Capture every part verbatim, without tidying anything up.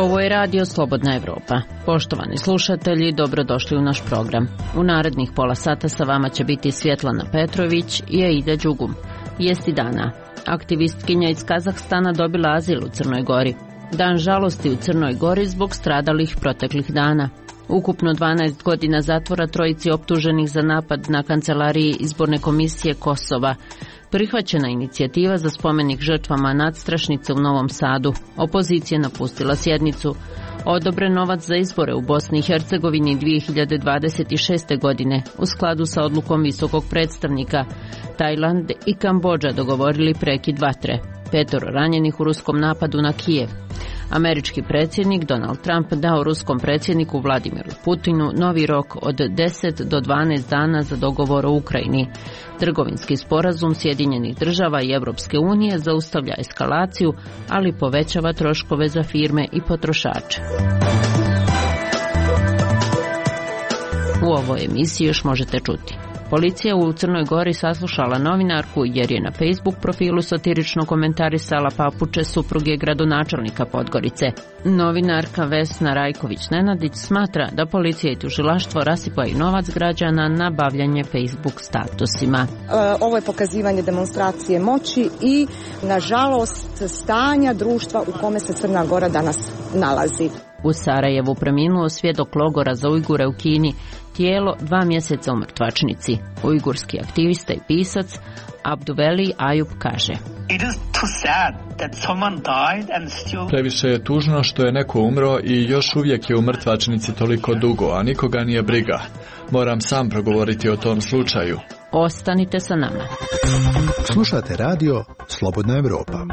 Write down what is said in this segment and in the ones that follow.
Ovo je Radio Slobodna Evropa. Poštovani slušatelji, dobrodošli u naš program. U narednih pola sata sa vama će biti Svjetlana Petrović i Aida Đugum. Vijesti dana. Aktivistkinja iz Kazahstana dobila azil u Crnoj Gori. Dan žalosti u Crnoj Gori zbog stradalih proteklih dana. Ukupno dvanaest godina zatvora trojici optuženih za napad na kancelariji izborne komisije Kosova. Prihvaćena inicijativa za spomenik žrtvama nadstrašnice u Novom Sadu. Opozicija napustila sjednicu. Odobren novac za izbore u Bosni i Hercegovini dvije hiljade dvadeset šeste. godine u skladu sa odlukom visokog predstavnika. Tajland i Kambodža dogovorili prekid vatre. Petoro ranjenih u ruskom napadu na Kijev. Američki predsjednik Donald Trump dao ruskom predsjedniku Vladimiru Putinu novi rok od deset do dvanaest dana za dogovor o Ukrajini. Trgovinski sporazum Sjedinjenih država i Europske unije zaustavlja eskalaciju, ali povećava troškove za firme i potrošače. U ovoj emisiji još možete čuti. Policija u Crnoj Gori saslušala novinarku jer je na Facebook profilu satirično komentarisala papuče supruge gradonačelnika Podgorice. Novinarka Vesna Rajković-Nenadić smatra da policija i tužilaštvo rasipaju novac građana na bavljanje Facebook statusima. Ovo je pokazivanje demonstracije moći i, nažalost, stanja društva u kome se Crna Gora danas nalazi. U Sarajevu preminuo svjedok logora za Ujgure u Kini, tijelo dva mjeseca u mrtvačnici. Ujgurski aktivista i pisac Abduveli Ayub kaže: Previše je tužno što je neko umro i još uvijek je u mrtvačnici toliko dugo, a nikoga nije briga. Moram sam progovoriti o tom slučaju. Ostanite sa nama. Slušate radio Slobodna Evropa.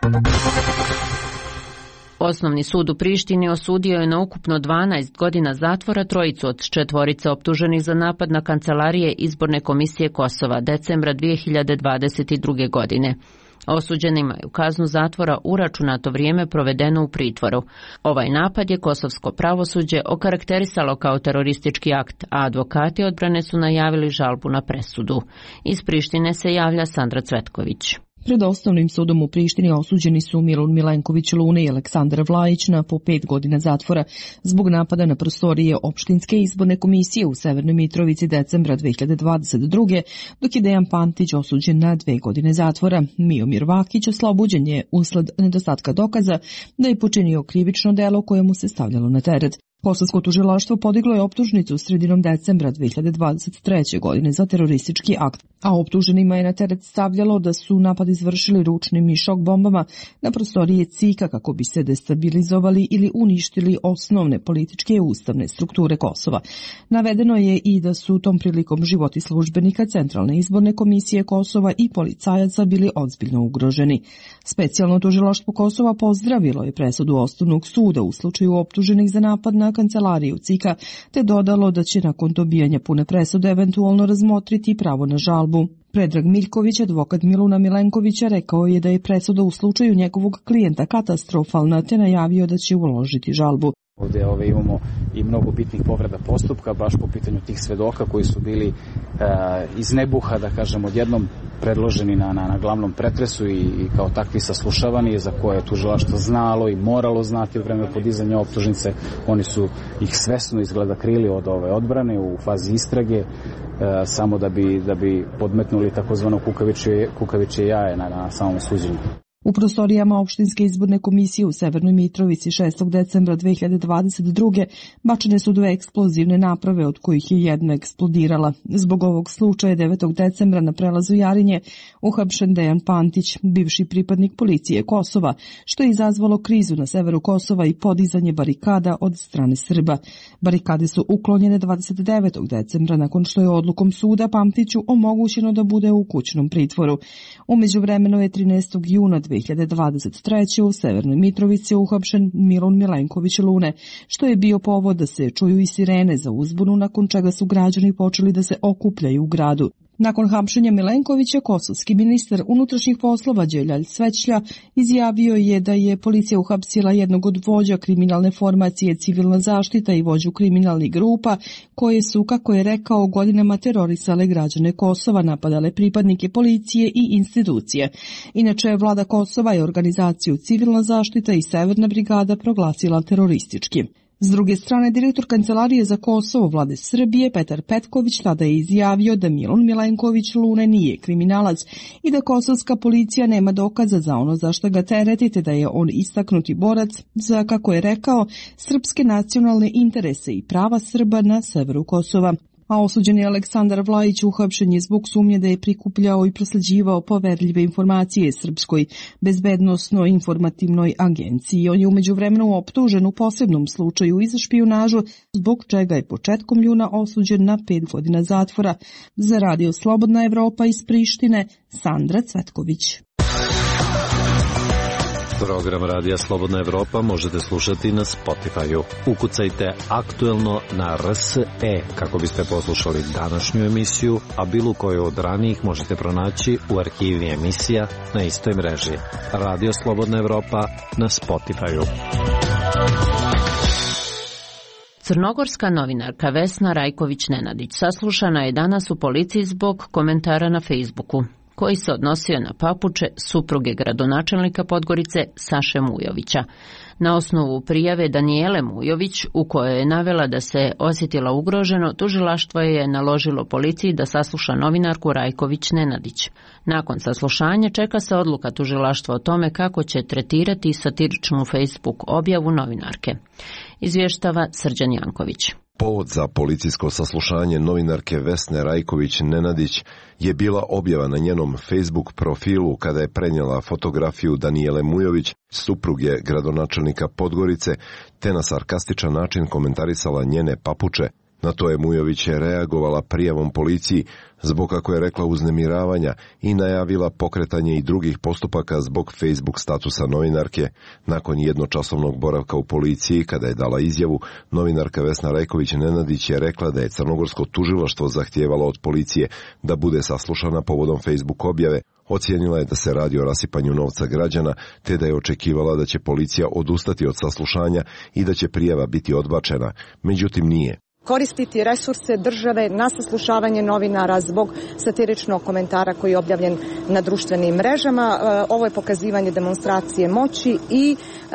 Osnovni sud u Prištini osudio je na ukupno dvanaest godina zatvora trojicu od četvorice optuženih za napad na kancelarije izborne komisije Kosova decembra dvije hiljade dvadeset druge. godine. Osuđenima je u kaznu zatvora uračunato vrijeme provedeno u pritvoru. Ovaj napad je kosovsko pravosuđe okarakterisalo kao teroristički akt, a advokati odbrane su najavili žalbu na presudu. Iz Prištine se javlja Sandra Cvetković. Pred osnovnim sudom u Prištini osuđeni su Milun Milenković Lune i Aleksandar Vlajić na po pet godina zatvora zbog napada na prostorije opštinske izborne komisije u Severnoj Mitrovici decembra dvije hiljade dvadeset druge. dok je Dejan Pantić osuđen na dve godine zatvora. Miomir Vakić oslobođen je usled nedostatka dokaza da je počinio krivično delo koje mu se stavljalo na teret. Kosovsko tužilaštvo podiglo je optužnicu sredinom decembra dvije hiljade dvadeset treće. godine za teroristički akt, a optuženima je na teret stavljalo da su napad izvršili ručnim i šok bombama na prostorije C I K-a kako bi se destabilizovali ili uništili osnovne političke i ustavne strukture Kosova. Navedeno je i da su tom prilikom životi službenika Centralne izborne komisije Kosova i policajaca bili ozbiljno ugroženi. Specijalno tužilaštvo Kosova pozdravilo je presudu Osnovnog suda u slučaju optuženih za napad na kancelariju C I K-a, te dodalo da će nakon dobijanja pune presude eventualno razmotriti pravo na žalbu. Predrag Miljković, advokat Miluna Milenkovića, rekao je da je presuda u slučaju njegovog klijenta katastrofalna, te najavio da će uložiti žalbu. Ovdje ove, imamo i mnogo bitnih povreda postupka, baš po pitanju tih svedoka koji su bili e, iz nebuha, da kažem, odjednom predloženi na, na, na glavnom pretresu i, i kao takvi saslušavani, za koje je tužilaštvo znalo i moralo znati u vreme podizanja optužnice. Oni su ih svesno izgleda krili od ove odbrane u fazi istrage, e, samo da bi, da bi podmetnuli takozvano kukavičje, kukavičje jaje na, na samom suđenju. U prostorijama opštinske izborne komisije u Severnoj Mitrovici šestog decembra dvije hiljade dvadeset druge. bačene su dve eksplozivne naprave, od kojih je jedna eksplodirala. Zbog ovog slučaja devetog decembra na prelazu Jarinje uhapšen Dejan Pantić, bivši pripadnik policije Kosova, što je izazvalo krizu na severu Kosova i podizanje barikada od strane Srba. Barikade su uklonjene dvadeset devetog decembra nakon što je odlukom suda Pantiću omogućeno da bude u kućnom pritvoru. U međuvremenu je trinaestog juna dvije hiljade dvadeset treće. u Severnoj Mitrovici uhapšen Milun Milenković Lune, što je bio povod da se čuju i sirene za uzbunu, nakon čega su građani počeli da se okupljaju u gradu. Nakon hapšenja Milenkovića, kosovski ministar unutrašnjih poslova Đeljalj Svećlja izjavio je da je policija uhapsila jednog od vođa kriminalne formacije Civilna zaštita i vođu kriminalnih grupa koje su, kako je rekao, godinama terorisale građane Kosova, napadale pripadnike policije i institucije. Inače, vlada Kosova je organizaciju Civilna zaštita i Severna brigada proglasila teroristički. S druge strane, direktor Kancelarije za Kosovo vlade Srbije Petar Petković tada je izjavio da Milun Milenković Lune nije kriminalac i da kosovska policija nema dokaza za ono za što ga teretite, da je on istaknuti borac za, kako je rekao, srpske nacionalne interese i prava Srba na severu Kosova. A osuđeni Aleksandar Vlajić uhapšen je zbog sumnje da je prikupljao i prosleđivao poverljive informacije Srpskoj bezbednosno-informativnoj agenciji. On je u međuvremenu optužen u posebnom slučaju i za špijunažu, zbog čega je početkom juna osuđen na pet godina zatvora. Za Radio Slobodna Evropa iz Prištine, Sandra Cvetković. Program Radija Slobodna Evropa možete slušati na Spotify-u. Ukucajte aktuelno na R S E kako biste poslušali današnju emisiju, a bilo koju od ranijih možete pronaći u arhivi emisija na istoj mreži. Radio Slobodna Evropa na Spotify-u. Crnogorska novinarka Vesna Rajković-Nenadić saslušana je danas u policiji zbog komentara na Facebooku koji se odnosio na papuče supruge gradonačelnika Podgorice Saše Mujovića. Na osnovu prijave Danijele Mujović, u kojoj je navela da se osjetila ugroženo, tužilaštvo je naložilo policiji da sasluša novinarku Rajković-Nenadić. Nakon saslušanja čeka se odluka tužilaštva o tome kako će tretirati satiričnu Facebook objavu novinarke. Izvještava Srđan Janković. Povod za policijsko saslušanje novinarke Vesne Rajković-Nenadić je bila objava na njenom Facebook profilu kada je prenijela fotografiju Danijele Mujović, supruge gradonačelnika Podgorice, te na sarkastičan način komentarisala njene papuče. Na to je Mujović reagovala prijavom policiji zbog, kako je rekla, uznemiravanja i najavila pokretanje i drugih postupaka zbog Facebook statusa novinarke. Nakon jednočasovnog boravka u policiji, kada je dala izjavu, novinarka Vesna Rajković-Nenadić je rekla da je crnogorsko tužilaštvo zahtijevalo od policije da bude saslušana povodom Facebook objave. Ocijenila je da se radi o rasipanju novca građana, te da je očekivala da će policija odustati od saslušanja i da će prijava biti odbačena. Međutim, nije. Koristiti resurse države na saslušavanje novinara zbog satiričnog komentara koji je objavljen na društvenim mrežama. Ovo je pokazivanje demonstracije moći i,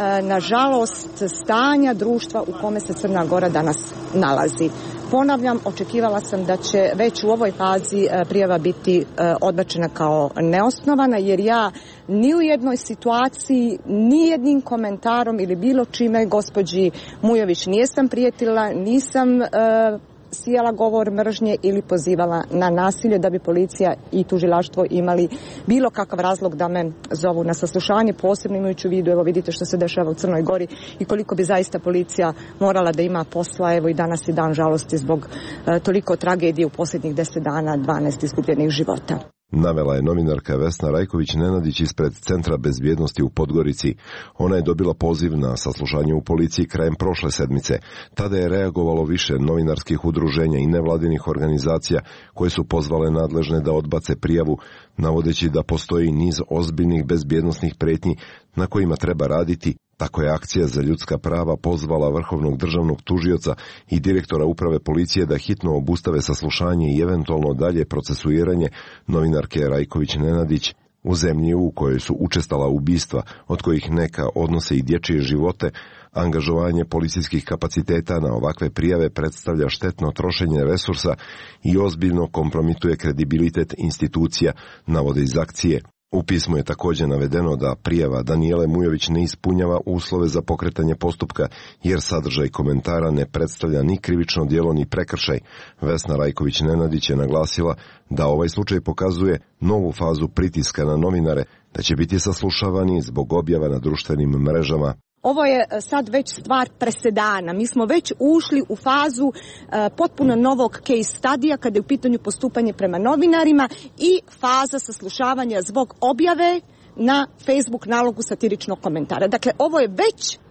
nažalost, stanja društva u kome se Crna Gora danas nalazi. Ponavljam, očekivala sam da će već u ovoj fazi prijava biti odbačena kao neosnovana, jer ja ni u jednoj situaciji, ni jednim komentarom ili bilo čime gospođi Mujović nijesam prijetila, nisam uh, sijala govor mržnje ili pozivala na nasilje da bi policija i tužilaštvo imali bilo kakav razlog da me zovu na saslušanje, posebno imajući u vidu, evo vidite što se dešava u Crnoj Gori i koliko bi zaista policija morala da ima posla, evo i danas je dan žalosti zbog uh, toliko tragedije u posljednjih deset dana, dvanaest izgubljenih života. Navela je novinarka Vesna Rajković-Nenadić ispred Centra bezbjednosti u Podgorici. Ona je dobila poziv na saslušanje u policiji krajem prošle sedmice. Tada je reagovalo više novinarskih udruženja i nevladinih organizacija koje su pozvale nadležne da odbace prijavu, navodeći da postoji niz ozbiljnih bezbjednosnih pretnji na kojima treba raditi. Tako je Akcija za ljudska prava pozvala vrhovnog državnog tužioca i direktora uprave policije da hitno obustave saslušanje i eventualno dalje procesuiranje novinarke Rajković-Nenadić. U zemlji u kojoj su učestala ubistva, od kojih neka odnose i dječje živote, angažovanje policijskih kapaciteta na ovakve prijave predstavlja štetno trošenje resursa i ozbiljno kompromituje kredibilitet institucija, navode iz Akcije. U pismu je također navedeno da prijava Danijele Mujović ne ispunjava uslove za pokretanje postupka, jer sadržaj komentara ne predstavlja ni krivično djelo ni prekršaj. Vesna Rajković-Nenadić je naglasila da ovaj slučaj pokazuje novu fazu pritiska na novinare, da će biti saslušavani zbog objava na društvenim mrežama. Ovo je sad već stvar presedana. Mi smo već ušli u fazu uh, potpuno novog case studija kada je u pitanju postupanje prema novinarima i faza saslušavanja zbog objave na Facebook nalogu satiričnog komentara. Dakle, ovo je već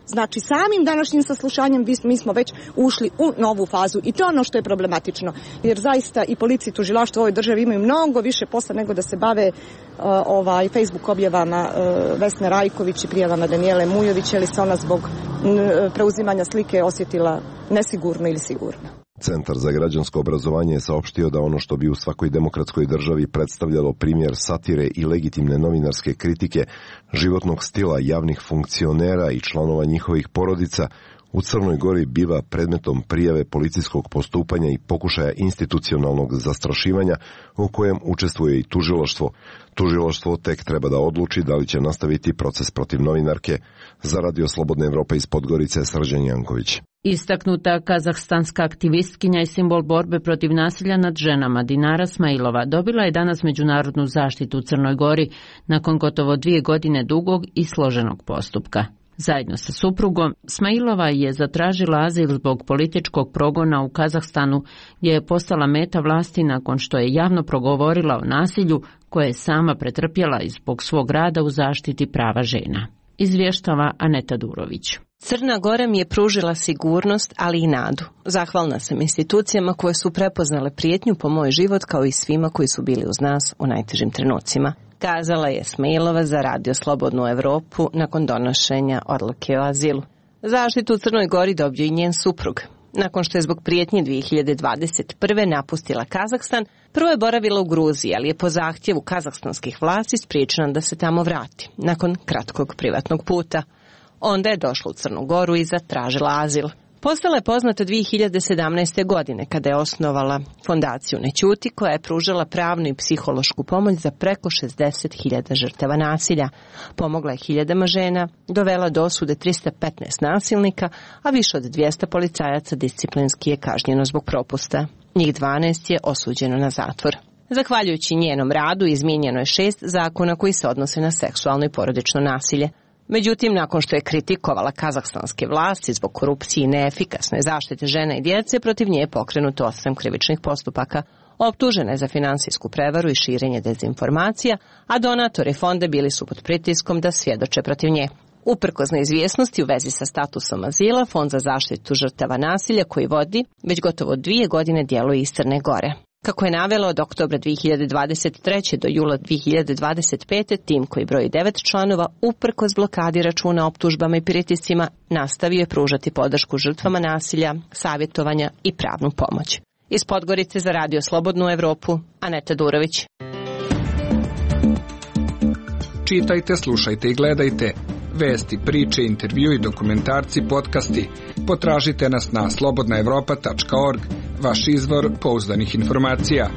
Znači samim današnjim saslušanjem mi smo već ušli u novu fazu i to je ono što je problematično. Jer zaista i policija i tužilaštvo u ovoj državi imaju mnogo više posla nego da se bave uh, ovaj, Facebook objavama uh, Vesne Rajković i prijavama Danijele Mujović, ili se ona zbog uh, preuzimanja slike osjetila nesigurno ili sigurno. Centar za građansko obrazovanje je saopštio da ono što bi u svakoj demokratskoj državi predstavljalo primjer satire i legitimne novinarske kritike, životnog stila javnih funkcionera i članova njihovih porodica, u Crnoj Gori biva predmetom prijave policijskog postupanja i pokušaja institucionalnog zastrašivanja u kojem učestvuje i tužilaštvo. Tužilaštvo tek treba da odluči da li će nastaviti proces protiv novinarke. Za Radio Slobodna Evropa iz Podgorice, Srđan Janković. Istaknuta kazahstanska aktivistkinja i simbol borbe protiv nasilja nad ženama Dinara Smailova dobila je danas međunarodnu zaštitu u Crnoj Gori nakon gotovo dvije godine dugog i složenog postupka. Zajedno sa suprugom, Smailova je zatražila azil zbog političkog progona u Kazahstanu, gdje je postala meta vlasti nakon što je javno progovorila o nasilju koje je sama pretrpjela i zbog svog rada u zaštiti prava žena. Izvještava Aneta Durović. Crna Gora mi je pružila sigurnost, ali i nadu. Zahvalna sam institucijama koje su prepoznale prijetnju po moj život, kao i svima koji su bili uz nas u najtežim trenucima, kazala je Smailova za Radio Slobodnu Evropu nakon donošenja odluke o azilu. Zaštitu u Crnoj Gori dobio i njen suprug. Nakon što je zbog prijetnje dvije hiljade dvadeset prve napustila Kazahstan, prvo je boravila u Gruziji, ali je po zahtjevu kazahstanskih vlasti spriječena da se tamo vrati, nakon kratkog privatnog puta. Onda je došla u Crnu Goru i zatražila azil. Postala je poznata dvije hiljade sedamnaeste. godine kada je osnovala fondaciju Ne ćuti, koja je pružala pravnu i psihološku pomoć za preko šezdeset hiljada žrtava nasilja. Pomogla je hiljadama žena, dovela do osude trista petnaest nasilnika, a više od dvjesto policajaca disciplinski je kažnjeno zbog propusta. Njih dvanaest je osuđeno na zatvor. Zahvaljujući njenom radu izmijenjeno je šest zakona koji se odnose na seksualno i porodično nasilje. Međutim, nakon što je kritikovala kazahstanske vlasti zbog korupcije i neefikasne zaštite žena i djece, protiv nje je pokrenuto osam krivičnih postupaka. Optužena je za finansijsku prevaru i širenje dezinformacija, a donatori fonda bili su pod pritiskom da svjedoče protiv nje. Uprkos neizvjesnosti u vezi sa statusom azila, Fond za zaštitu žrtava nasilja koji vodi već gotovo dvije godine djeluje iz Crne Gore. Kako je navelo, od oktobra dvije hiljade dvadeset treće do jula dvije hiljade dvadeset pete. tim koji broji devet članova, uprkos blokadi računa, optužbama i pritiscima, nastavio je pružati podršku žrtvama nasilja, savjetovanja i pravnu pomoć. Iz Podgorice za Radio Slobodnu Evropu, Aneta Durović. Čitajte, slušajte i gledajte. Vesti, priče, intervju i dokumentarci, podcasti. Potražite nas na slobodna evropa tačka org, vaš izvor pouzdanih informacija.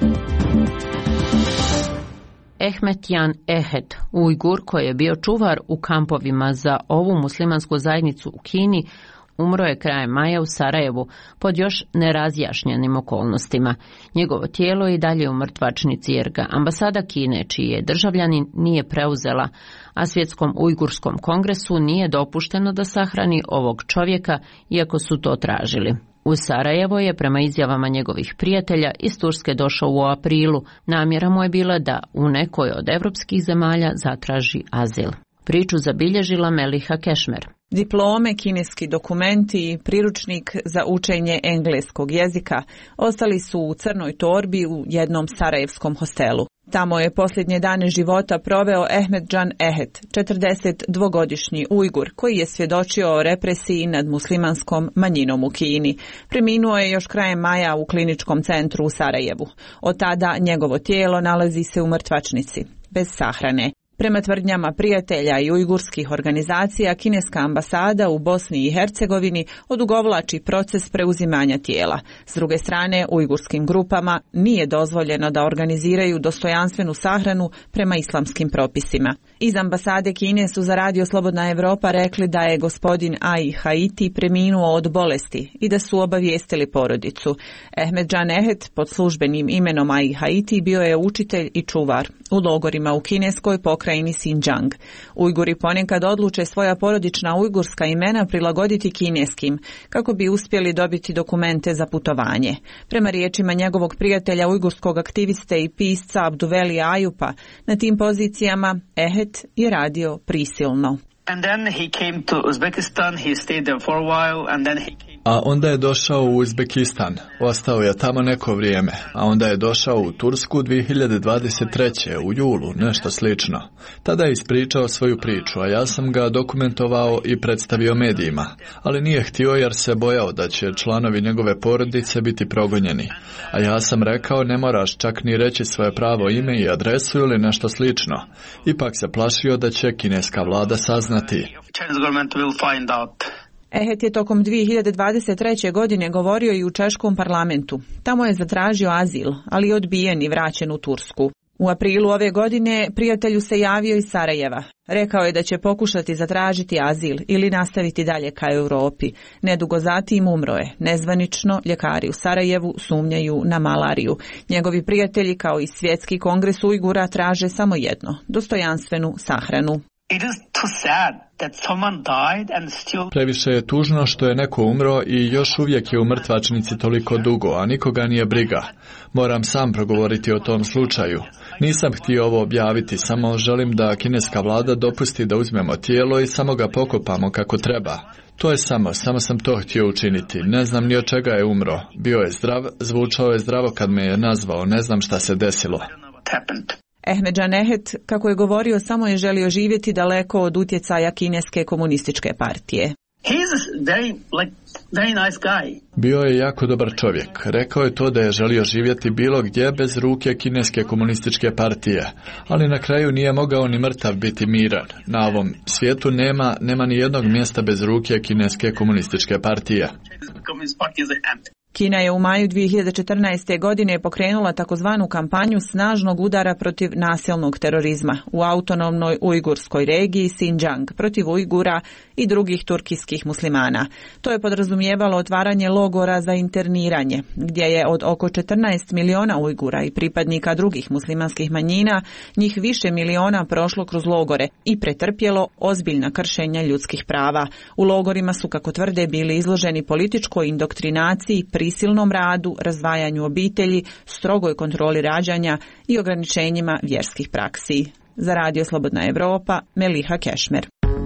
Ehmetjan Ehed, Ujgur koji je bio čuvar u kampovima za ovu muslimansku zajednicu u Kini, umro je krajem maja u Sarajevu pod još nerazjašnjenim okolnostima. Njegovo tijelo je i dalje u mrtvačnici jer ga ambasada Kine, čiji je državljanin, nije preuzela, a Svjetskom ujgurskom kongresu nije dopušteno da sahrani ovog čovjeka, iako su to tražili. U Sarajevo je, prema izjavama njegovih prijatelja, iz Turske došao u aprilu. Namjera mu je bila da u nekoj od evropskih zemalja zatraži azil. Priču zabilježila Meliha Kešmer. Diplome, kineski dokumenti i priručnik za učenje engleskog jezika ostali su u crnoj torbi u jednom sarajevskom hostelu. Tamo je posljednje dane života proveo Ehmedjan Ehed, četrdesetdvogodišnji Ujgur, koji je svjedočio o represiji nad muslimanskom manjinom u Kini. Preminuo je još krajem maja u kliničkom centru u Sarajevu. Od tada njegovo tijelo nalazi se u mrtvačnici, bez sahrane. Prema tvrdnjama prijatelja i ujgurskih organizacija, kineska ambasada u Bosni i Hercegovini odugovlači proces preuzimanja tijela. S druge strane, ujgurskim grupama nije dozvoljeno da organiziraju dostojanstvenu sahranu prema islamskim propisima. Iz ambasade Kine su za Radio Slobodna Evropa rekli da je gospodin Ai Haiti preminuo od bolesti i da su obavijestili porodicu. Ehmedjan Ehed, pod službenim imenom Ai Haiti, bio je učitelj i čuvar u logorima u kineskoj pokrajini Xinjiang. Ujguri ponekad odluče svoja porodična ujgurska imena prilagoditi kineskim, kako bi uspjeli dobiti dokumente za putovanje. Prema riječima njegovog prijatelja ujgurskog aktiviste i pisca Abduveli Ajupa, na tim pozicijama Ehed je radio prisilno. And then he came to Uzbekistan, he stayed there for a while, and then he came... A onda je došao u Uzbekistan, ostao je tamo neko vrijeme, a onda je došao u Tursku dvije hiljade dvadeset treće u julu, nešto slično. Tada je ispričao svoju priču, a ja sam ga dokumentovao i predstavio medijima, ali nije htio jer se bojao da će članovi njegove porodice biti progonjeni. A ja sam rekao ne moraš čak ni reći svoje pravo ime i adresu ili nešto slično. Ipak se plašio da će kineska vlada saznati. Ehet je tokom dvije hiljade dvadeset treće. godine govorio i u češkom parlamentu. Tamo je zatražio azil, ali je odbijen i vraćen u Tursku. U aprilu ove godine prijatelju se javio iz Sarajeva. Rekao je da će pokušati zatražiti azil ili nastaviti dalje ka Europi. Nedugo zatim umro je. Nezvanično ljekari u Sarajevu sumnjaju na malariju. Njegovi prijatelji kao i Svjetski kongres Ujgura traže samo jedno, dostojanstvenu sahranu. It is too sad that someone died and still... Previše je tužno što je neko umro i još uvijek je u mrtvačnici toliko dugo, a nikoga nije briga. Moram sam progovoriti o tom slučaju. Nisam htio ovo objaviti, samo želim da kineska vlada dopusti da uzmemo tijelo i samo ga pokopamo kako treba. To je samo, samo sam to htio učiniti. Ne znam ni od čega je umro. Bio je zdrav, zvučao je zdravo kad me je nazvao, ne znam šta se desilo. Ahmedžan Ehet, kako je govorio, samo je želio živjeti daleko od utjecaja kineske komunističke partije. Very, like, very nice guy. Bio je jako dobar čovjek. Rekao je to da je želio živjeti bilo gdje bez ruke kineske komunističke partije, ali na kraju nije mogao ni mrtav biti miran. Na ovom svijetu nema, nema ni jednog mjesta bez ruke kineske komunističke partije. Kina je u maju dvije hiljade četrnaeste. godine pokrenula takozvanu kampanju snažnog udara protiv nasilnog terorizma u autonomnoj ujgurskoj regiji Xinjiang protiv Ujgura i drugih turkijskih muslimana. To je podrazumijevalo otvaranje logora za interniranje, gdje je od oko četrnaest miliona Ujgura i pripadnika drugih muslimanskih manjina, njih više miliona prošlo kroz logore i pretrpjelo ozbiljna kršenja ljudskih prava. U logorima su, kako tvrde, bili izloženi političkoj indoktrinaciji, prisilnom radu, razdvajanju obitelji, strogoj kontroli rađanja i ograničenjima vjerskih praksi. Za Radio Slobodna Evropa, Meliha Kešmer.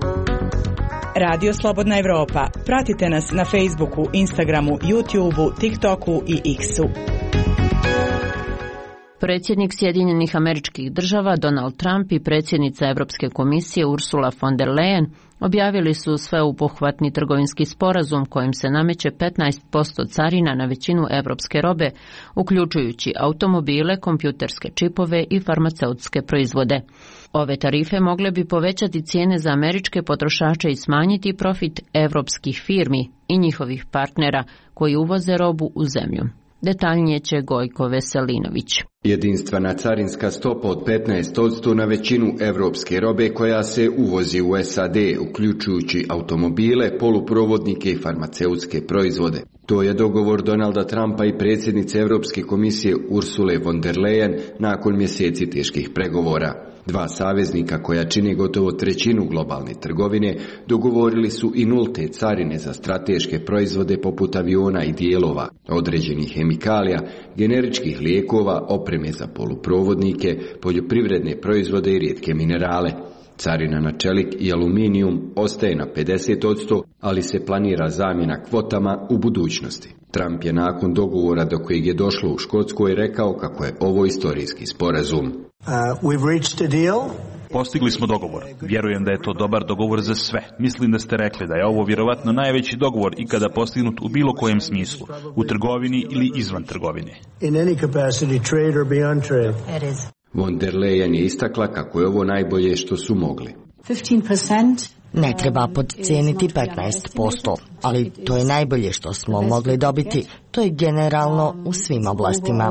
Radio Slobodna Evropa. Pratite nas na Facebooku, Instagramu, YouTubeu, TikToku i X-u. Predsjednik Sjedinjenih Američkih Država Donald Trump i predsjednica Europske komisije Ursula von der Leyen objavili su sveobuhvatni trgovinski sporazum kojim se nameće petnaest posto carina na većinu evropske robe, uključujući automobile, kompjuterske čipove i farmaceutske proizvode. Ove tarife mogle bi povećati cijene za američke potrošače i smanjiti profit evropskih firmi i njihovih partnera koji uvoze robu u zemlju. Detaljnije će Gojko Veselinović. Jedinstvena carinska stopa od petnaest posto na većinu evropske robe koja se uvozi u S A D, uključujući automobile, poluprovodnike i farmaceutske proizvode. To je dogovor Donalda Trumpa i predsjednice Europske komisije Ursule von der Leyen nakon mjeseci teških pregovora. Dva saveznika koja čine gotovo trećinu globalne trgovine dogovorili su i nulte carine za strateške proizvode poput aviona i dijelova, određenih hemikalija, generičkih lijekova, opreme za poluprovodnike, poljoprivredne proizvode i rijetke minerale. Carina na čelik i aluminijum ostaje na pedeset posto, ali se planira zamjena kvotama u budućnosti. Trump je nakon dogovora do kojeg je došlo u Škotskoj rekao kako je ovo istorijski sporazum. Uh, we've reached a deal. Postigli smo dogovor. Vjerujem da je to dobar dogovor za sve. Mislim da ste rekli da je ovo vjerovatno najveći dogovor ikada postignut u bilo kojem smislu, u trgovini ili izvan trgovine. In any capacity, trade or beyond trade. It is. Von der Leyen je istakla kako je ovo najbolje što su mogli. fifteen percent Ne treba podcijeniti petnaest posto, ali to je najbolje što smo mogli dobiti. To je generalno u svim oblastima.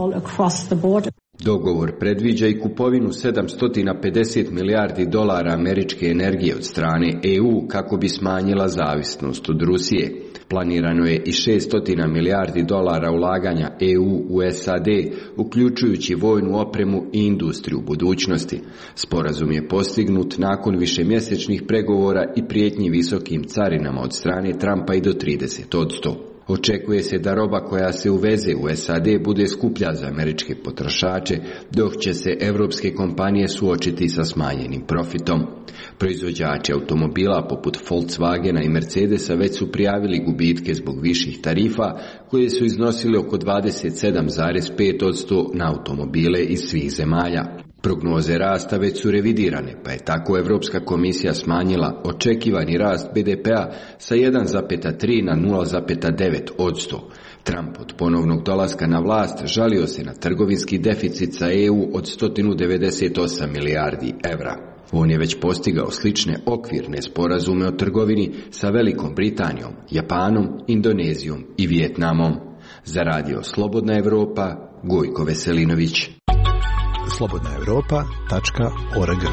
Dogovor predviđa i kupovinu sedamsto pedeset milijardi dolara američke energije od strane E U kako bi smanjila zavisnost od Rusije. Planirano je i šesto milijardi dolara ulaganja E U u S A D, uključujući vojnu opremu i industriju u budućnosti. Sporazum je postignut nakon višemjesečnih pregovora i prijetnji visokim carinama od strane Trumpa i do trideset posto. Očekuje se da roba koja se uveze u S A D bude skuplja za američke potrošače, dok će se evropske kompanije suočiti sa smanjenim profitom. Proizvođači automobila poput Volkswagena i Mercedesa već su prijavili gubitke zbog viših tarifa koje su iznosile oko dvadeset sedam zarez pet posto na automobile iz svih zemalja. Prognoze rasta već su revidirane, pa je tako Evropska komisija smanjila očekivani rast B D P-a sa jedan zarez tri na nula zarez devet posto. Trump od ponovnog dolaska na vlast žalio se na trgovinski deficit sa E U od sto devedeset osam milijardi evra. On je već postigao slične okvirne sporazume o trgovini sa Velikom Britanijom, Japanom, Indonezijom i Vijetnamom. Za radio Slobodna Evropa, Gojko Veselinović. slobodna evropa tačka org.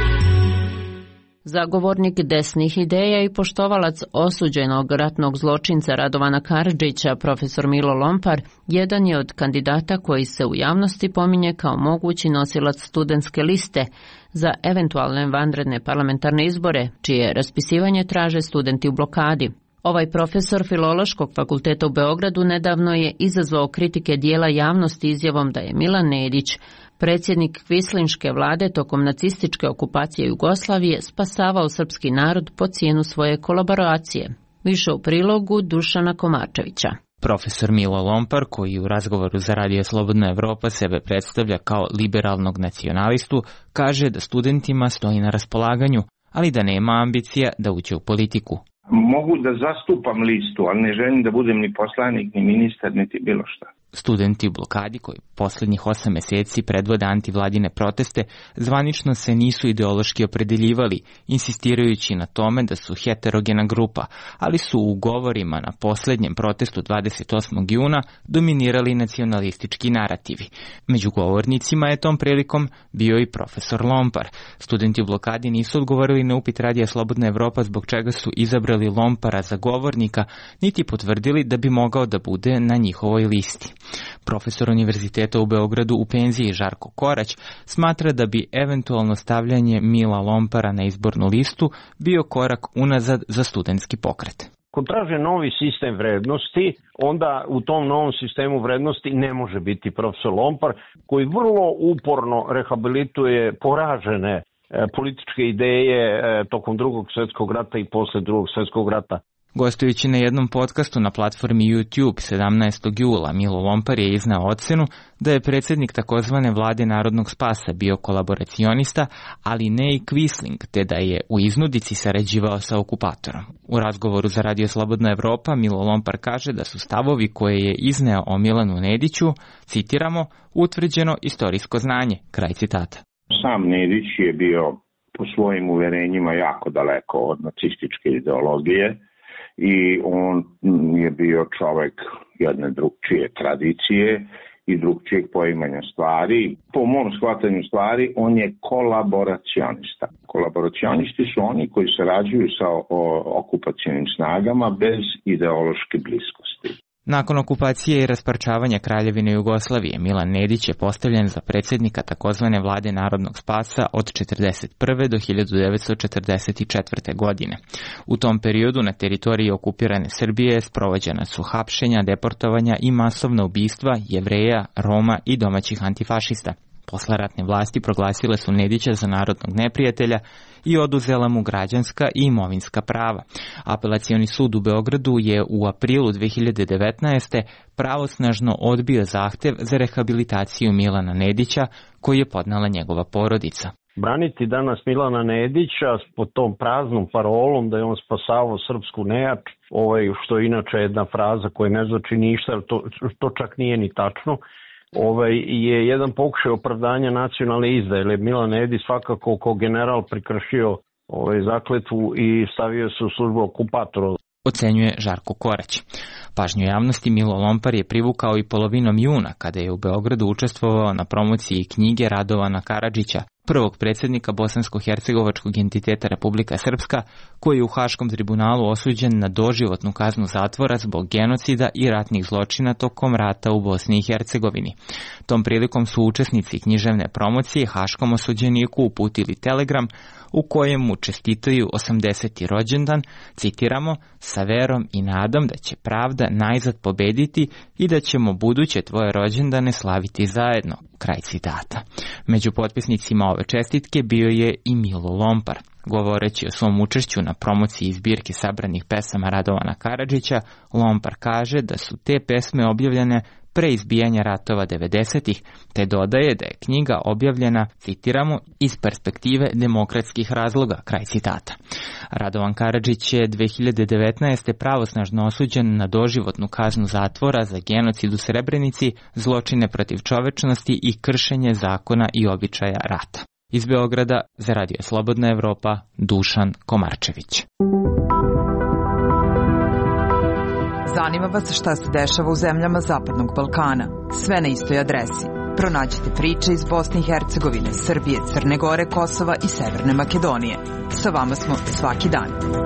Zagovornik desnih ideja i poštovalac osuđenog ratnog zločinca Radovana Karadžića, profesor Milo Lompar, jedan je od kandidata koji se u javnosti pominje kao mogući nosilac studentske liste za eventualne vanredne parlamentarne izbore, čije raspisivanje traže studenti u blokadi. Ovaj profesor Filološkog fakulteta u Beogradu nedavno je izazvao kritike dijela javnosti izjavom da je Milan Nedić, predsjednik kvislinške vlade tokom nacističke okupacije Jugoslavije, spasavao srpski narod po cijenu svoje kolaboracije. Više u prilogu Dušana Komarčevića. Profesor Milo Lompar, koji u razgovoru za Radio Slobodna Evropa sebe predstavlja kao liberalnog nacionalistu, kaže da studentima stoji na raspolaganju, ali da nema ambicija da uđe u politiku. Mogu da zastupam listu, ali ne želim da budem ni poslanik, ni ministar, niti bilo šta. Studenti u blokadi koji posljednjih osam mjeseci predvode antivladine proteste zvanično se nisu ideološki opredeljivali, insistirajući na tome da su heterogena grupa, ali su u govorima na posljednjem protestu dvadeset osmog juna dominirali nacionalistički narativi. Među govornicima je tom prilikom bio i profesor Lompar. Studenti u blokadi nisu odgovorili na upit Radija Slobodna Evropa zbog čega su izabrali Lompara za govornika, niti potvrdili da bi mogao da bude na njihovoj listi. Profesor Univerziteta u Beogradu u penziji Žarko Korać smatra da bi eventualno stavljanje Mila Lompara na izbornu listu bio korak unazad za studentski pokret. Ko traže novi sistem vrednosti, onda u tom novom sistemu vrednosti ne može biti profesor Lompar, koji vrlo uporno rehabilituje poražene političke ideje tokom drugog svjetskog rata i posle drugog svjetskog rata. Gostujući na jednom podcastu na platformi YouTube sedamnaestog jula, Milo Lompar je iznao ocenu da je predsjednik takozvane vlade Narodnog spasa bio kolaboracionista, ali ne i kvisling, te da je u iznudici sarađivao sa okupatorom. U razgovoru za Radio Slobodna Evropa Milo Lompar kaže da su stavovi koje je izneo o Milanu Nediću, citiramo, utvrđeno istorijsko znanje, kraj citata. Sam Nedić je bio po svojim uverenjima jako daleko od nacističke ideologije, i on je bio čovjek jedne drugčije tradicije i drugčijeg poimanja stvari. Po mom shvatanju stvari, on je kolaboracionista. Kolaboracionisti su oni koji sarađuju sa okupacionim snagama bez ideološke bliskosti. Nakon okupacije i rasparčavanja Kraljevine Jugoslavije, Milan Nedić je postavljen za predsjednika takozvane vlade Narodnog spasa od četrdeset prve do hiljadu devetsto četrdeset četvrte. godine. U tom periodu na teritoriji okupirane Srbije sprovođena su hapšenja, deportovanja i masovna ubistva Jevreja, Roma i domaćih antifašista. Posleratne vlasti proglasile su Nedića za narodnog neprijatelja i oduzela mu građanska i imovinska prava. Apelacioni sud u Beogradu je u aprilu dve hiljade devetnaeste. pravosnažno odbio zahtev za rehabilitaciju Milana Nedića koji je podnala njegova porodica. Braniti danas Milana Nedića pod tom praznom parolom da je on spasavao srpsku nejač, ovaj, što je inače jedna fraza koja ne znači ništa, to, to čak nije ni tačno, ovaj, je jedan pokušaj opravdanja nacionalne izdaje, jer je Milan Nedić svakako kao general prekršio ovaj, zakletvu i stavio se u službu okupatora. Ocenjuje Žarko Korać. Pažnju javnosti Milo Lompar je privukao i polovinom juna, kada je u Beogradu učestvovao na promociji knjige Radovana Karadžića, prvog predsjednika bosansko-hercegovačkog entiteta Republika Srpska, koji je u Haškom tribunalu osuđen na doživotnu kaznu zatvora zbog genocida i ratnih zločina tokom rata u Bosni i Hercegovini. Tom prilikom su učesnici književne promocije haškom osuđeniku uputili telegram u kojem mu čestitaju osamdeseti rođendan, citiramo, sa verom i nadom da će pravda najzad pobediti i da ćemo buduće tvoje rođendane slaviti zajedno, kraj citata. Među potpisnicima ove čestitke bio je i Milo Lompar. Govoreći o svom učešću na promociji zbirke sabranih pesama Radovana Karadžića, Lompar kaže da su te pesme objavljene pre izbijanja ratova devedesetih, te dodaje da je knjiga objavljena, citiramo, iz perspektive demokratskih razloga, kraj citata. Radovan Karadžić je dve hiljade devetnaeste. pravosnažno osuđen na doživotnu kaznu zatvora za genocid u Srebrenici, zločine protiv čovečnosti i kršenje zakona i običaja rata. Iz Beograda za Radio Slobodna Evropa, Dušan Komarčević. Zanima vas šta se dešava u zemljama Zapadnog Balkana. Sve na istoj adresi. Pronađite priče iz Bosne i Hercegovine, Srbije, Crne Gore, Kosova i Severne Makedonije. Sa vama smo svaki dan.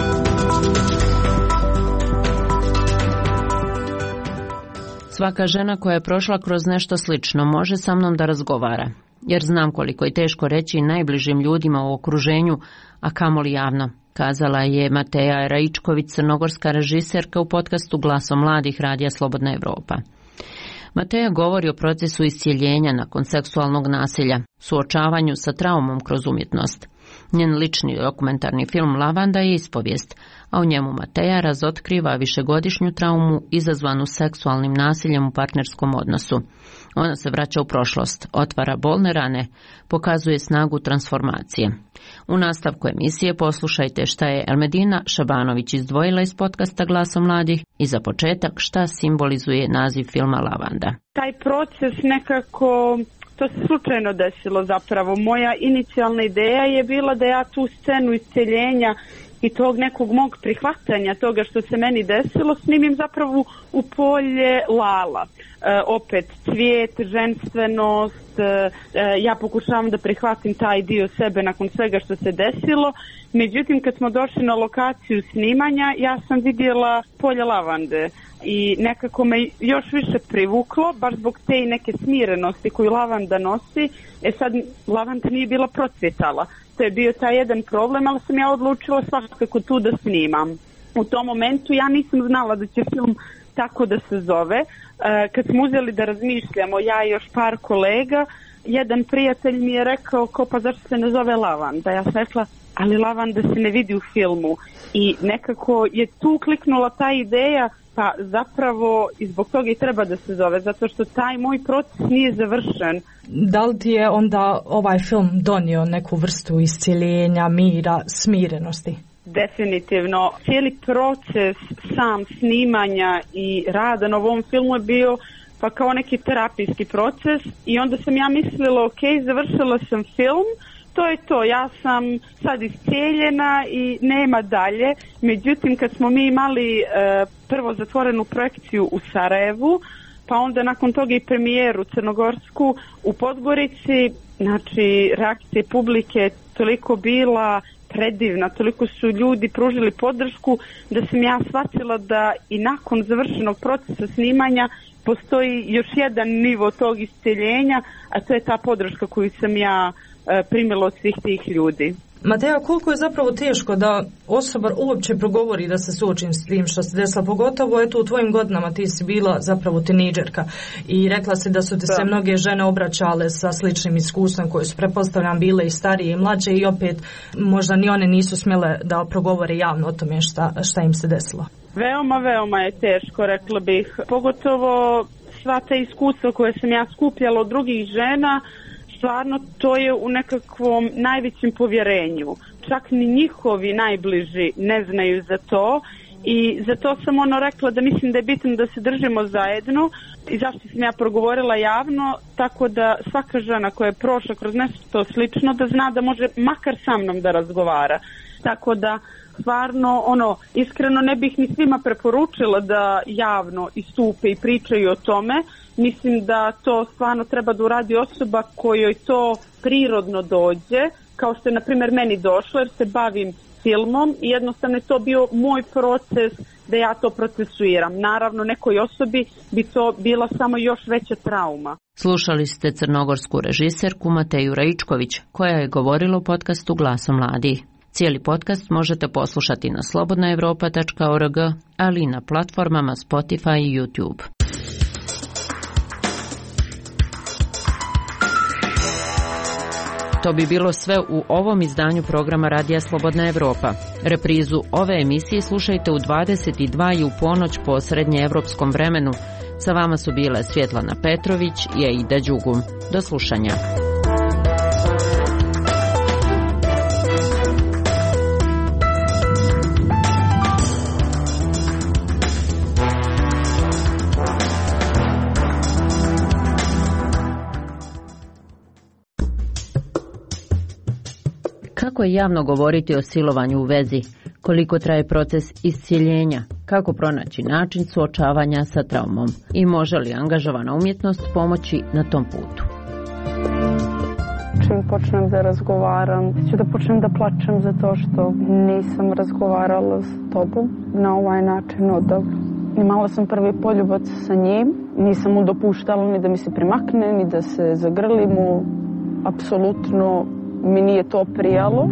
Svaka žena koja je prošla kroz nešto slično može sa mnom da razgovara, jer znam koliko je teško reći najbližim ljudima u okruženju, a kamoli javno, kazala je Mateja Raičković, crnogorska režiserka u podcastu Glasom mladih Radija Slobodna Evropa. Mateja govori o procesu iscijeljenja nakon seksualnog nasilja, suočavanju sa traumom kroz umjetnost. Njen lični dokumentarni film Lavanda je ispovijest, a u njemu Mateja razotkriva višegodišnju traumu izazvanu seksualnim nasiljem u partnerskom odnosu. Ona se vraća u prošlost, otvara bolne rane, pokazuje snagu transformacije. U nastavku emisije poslušajte šta je Elmedina Šabanović izdvojila iz podcasta Glasom mladih i za početak šta simbolizuje naziv filma Lavanda. Taj proces nekako, to se slučajno desilo zapravo. Moja inicijalna ideja je bila da ja tu scenu isceljenja i tog nekog mog prihvatanja toga što se meni desilo snimim zapravo u polje Lala. E, opet cvijet, ženstvenost, e, ja pokušavam da prihvatim taj dio sebe nakon svega što se desilo. Međutim, kad smo došli na lokaciju snimanja, ja sam vidjela polje lavande i nekako me još više privuklo, baš zbog te i neke smirenosti koju lavanda nosi. E sad, lavanda nije bila procvjetala. To je bio taj jedan problem, ali sam ja odlučila svakako tu da snimam. U tom momentu ja nisam znala da će film tako da se zove. E, kad smo uzeli da razmišljamo, ja i još par kolega, jedan prijatelj mi je rekao, ko pa zašto se ne zove Lavanda? Ja sam rekla, ali lavanda se ne vidi u filmu. I nekako je tu kliknula ta ideja, pa zapravo i zbog toga i treba da se zove, zato što taj moj proces nije završen. Da li ti je onda ovaj film donio neku vrstu iscjeljenja, mira, smirenosti? Definitivno. Cijeli proces sam snimanja i rada na ovom filmu je bio pa kao neki terapijski proces i onda sam ja mislila, ok, završila sam film, to je to, ja sam sad iscijeljena i nema dalje. Međutim, kad smo mi imali e, prvo zatvorenu projekciju u Sarajevu, pa onda nakon toga i premijeru crnogorsku u Podgorici, znači reakcija publike toliko bila predivna, toliko su ljudi pružili podršku da sam ja shvatila da i nakon završenog procesa snimanja postoji još jedan nivo tog isceljenja, a to je ta podrška koju sam ja e, primila od svih tih ljudi. Mateja, koliko je zapravo teško da osoba uopće progovori da se suočim s tim što se desilo, pogotovo eto u tvojim godinama, ti si bila zapravo tinejdžerka i rekla si da su te se mnoge žene obraćale sa sličnim iskustvom koje su pretpostavljam bile i starije i mlađe i opet možda ni one nisu smjele da progovore javno o tome šta, šta im se desilo. Veoma, veoma je teško, rekla bih, pogotovo sva ta iskustva koje sam ja skupljala od drugih žena. Stvarno, to je u nekakvom najvećem povjerenju. Čak ni njihovi najbliži ne znaju za to i zato sam ono rekla da mislim da je bitno da se držimo zajedno i zašto sam ja progovorila javno, tako da svaka žena koja je prošla kroz nešto slično da zna da može makar sa mnom da razgovara. Tako da stvarno, ono, iskreno ne bih ni svima preporučila da javno istupe i pričaju o tome. Mislim da to stvarno treba da uradi osoba kojoj to prirodno dođe, kao što je na primjer meni došlo, jer se bavim filmom i jednostavno je to bio moj proces da ja to procesuiram. Naravno, nekoj osobi bi to bila samo još veća trauma. Slušali ste crnogorsku režiserku Mateju Raičković, koja je govorila u podcastu Glasa mladih. Cijeli podcast možete poslušati na slobodna evropa tačka org, ali i na platformama Spotify i YouTube. To bi bilo sve u ovom izdanju programa Radija Slobodna Evropa. Reprizu ove emisije slušajte u dvadeset dva i u ponoć po srednjeevropskom vremenu. Sa vama su bile Svjetlana Petrović i Aida Đugum. Do slušanja. Kako je javno govoriti o silovanju u vezi? Koliko traje proces iscjeljenja? Kako pronaći način suočavanja sa traumom? I može li angažovana umjetnost pomoći na tom putu? Čim počnem da razgovaram, ću da počnem da plačem zato što nisam razgovarala s tobom na ovaj način odavno. Imala sam prvi poljubac sa njim, nisam mu dopuštala ni da mi se primakne, ni da se zagrlimo. Apsolutno mi nije to prijalo.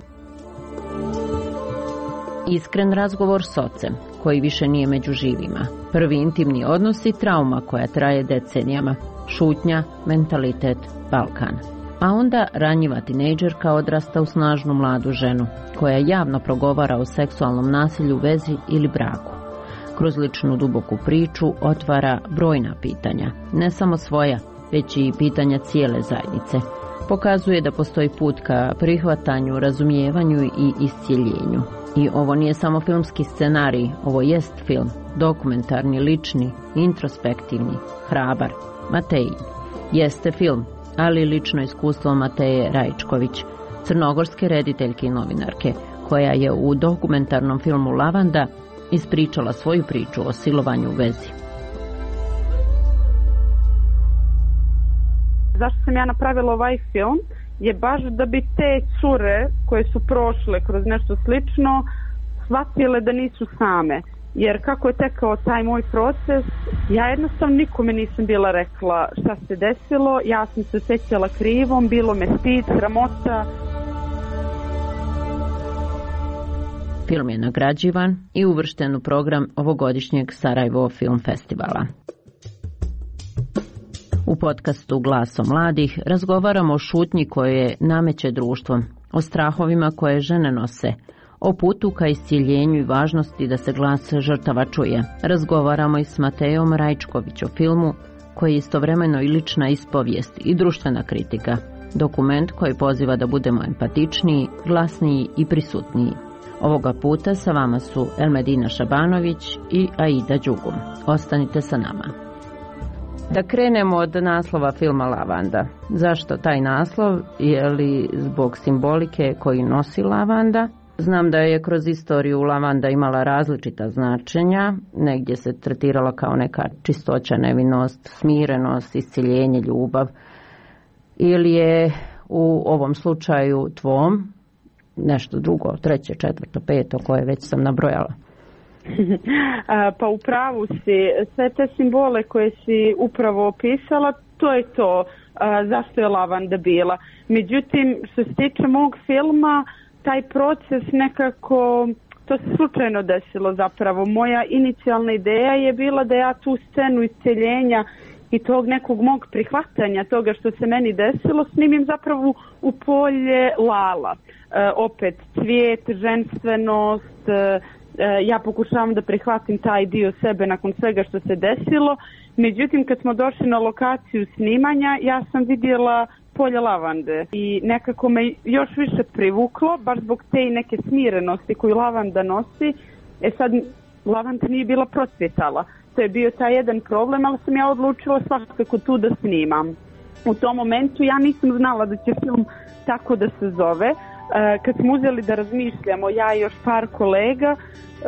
Iskren razgovor s ocem, koji više nije među živima. Prvi intimni odnos i trauma koja traje decenijama. Šutnja, mentalitet, Balkan. A onda ranjiva tinejdžerka odrasta u snažnu mladu ženu, koja javno progovara o seksualnom nasilju u vezi ili braku. Kroz ličnu duboku priču otvara brojna pitanja, ne samo svoja, već i pitanja cijele zajednice. Pokazuje da postoji put ka prihvatanju, razumijevanju i iscjeljenju. I ovo nije samo filmski scenarij, ovo jest film, dokumentarni, lični, introspektivni, hrabar, Matejin. Jeste film, ali lično iskustvo Mateje Raičković, crnogorske rediteljke i novinarke, koja je u dokumentarnom filmu Lavanda ispričala svoju priču o silovanju u vezi. Zašto sam ja napravila ovaj film je baš da bi te cure koje su prošle kroz nešto slično shvatile da nisu same. Jer kako je tekao taj moj proces, ja jednostavno nikome nisam bila rekla šta se desilo, ja sam se osjećala krivom, bilo me stid, sramota. Film je nagrađivan i uvršten u program ovogodišnjeg Sarajevo Film Festivala. U podcastu Glaso mladih razgovaramo o šutnji koje nameće društvom, o strahovima koje žene nose, o putu ka iscjeljenju i važnosti da se glas žrtava čuje. Razgovaramo i s Matejom Raičković o filmu koji je istovremeno i lična ispovijest i društvena kritika. Dokument koji poziva da budemo empatičniji, glasniji i prisutniji. Ovoga puta sa vama su Elmedina Šabanović i Aida Đugum. Ostanite sa nama. Da krenemo od naslova filma Lavanda. Zašto taj naslov? Je li zbog simbolike koju nosi lavanda? Znam da je kroz istoriju lavanda imala različita značenja. Negdje se tretirala kao neka čistoća, nevinost, smirenost, iscjeljenje, ljubav. Ili je u ovom slučaju tvom nešto drugo, treće, četvrto, peto, koje već sam nabrojala? Pa u pravu si, sve te simbole koje si upravo opisala, to je to zašto je lavanda bila. Međutim, što se tiče mog filma, taj proces nekako, to se slučajno desilo zapravo. Moja inicijalna ideja je bila da ja tu scenu isceljenja i tog nekog mog prihvatanja toga što se meni desilo snimim zapravo u polje Lala. E, opet cvijet, ženstvenost, e, ja pokušavam da prihvatim taj dio sebe nakon svega što se desilo. Međutim, kad smo došli na lokaciju snimanja, ja sam vidjela polje lavande i nekako me još više privuklo, baš zbog te i neke smirenosti koju lavanda nosi. E sad, lavanda nije bila procvjetala. To je bio taj jedan problem, ali sam ja odlučila svakako tu da snimam. U tom momentu ja nisam znala da će film tako da se zove, kad smo uzeli da razmišljamo, ja i još par kolega,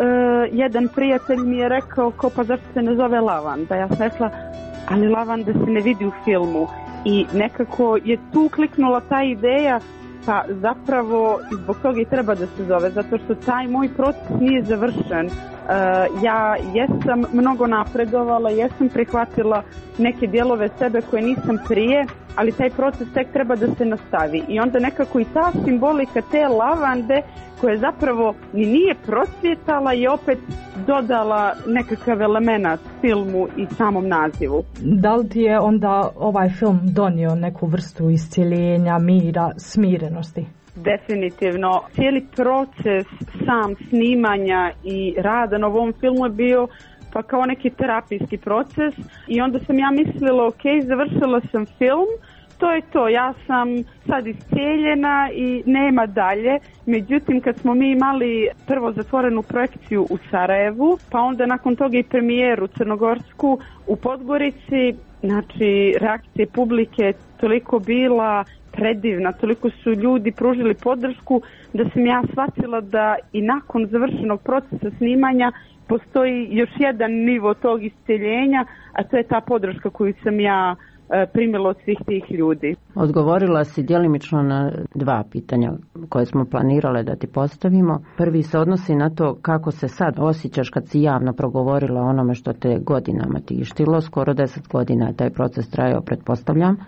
jedan prijatelj mi je rekao kao pa zašto se ne zove lavanda? Ja sam rekla, ali lavanda se ne vidi u filmu. I nekako je tu kliknula ta ideja, pa zapravo zbog toga i treba da se zove, zato što taj moj proces nije završen. Uh, ja jesam mnogo napredovala, jesam prihvatila neke dijelove sebe koje nisam prije, ali taj proces tek treba da se nastavi. I onda nekako i ta simbolika te lavande koja zapravo ni nije procvjetala i opet dodala nekakav element filmu i samom nazivu. Da li ti je onda ovaj film donio neku vrstu iscjeljenja, mira, smirenosti? Definitivno. Cijeli proces sam snimanja i rada na ovom filmu je bio pa kao neki terapijski proces i onda sam ja mislila ok, završila sam film, to je to, ja sam sad iscijeljena i nema dalje. Međutim, kad smo mi imali prvo zatvorenu projekciju u Sarajevu, pa onda nakon toga i premijeru crnogorsku u Podgorici, znači reakcije publike toliko bila predivna, toliko su ljudi pružili podršku da sam ja shvatila da i nakon završenog procesa snimanja postoji još jedan nivo tog isceljenja, a to je ta podrška koju sam ja primila od svih tih ljudi. Odgovorila si djelimično na dva pitanja koje smo planirale da ti postavimo. Prvi se odnosi na to kako se sad osjećaš kad si javno progovorila o onome što te godinama tištilo, skoro deset godina je taj proces trajao, pretpostavljam.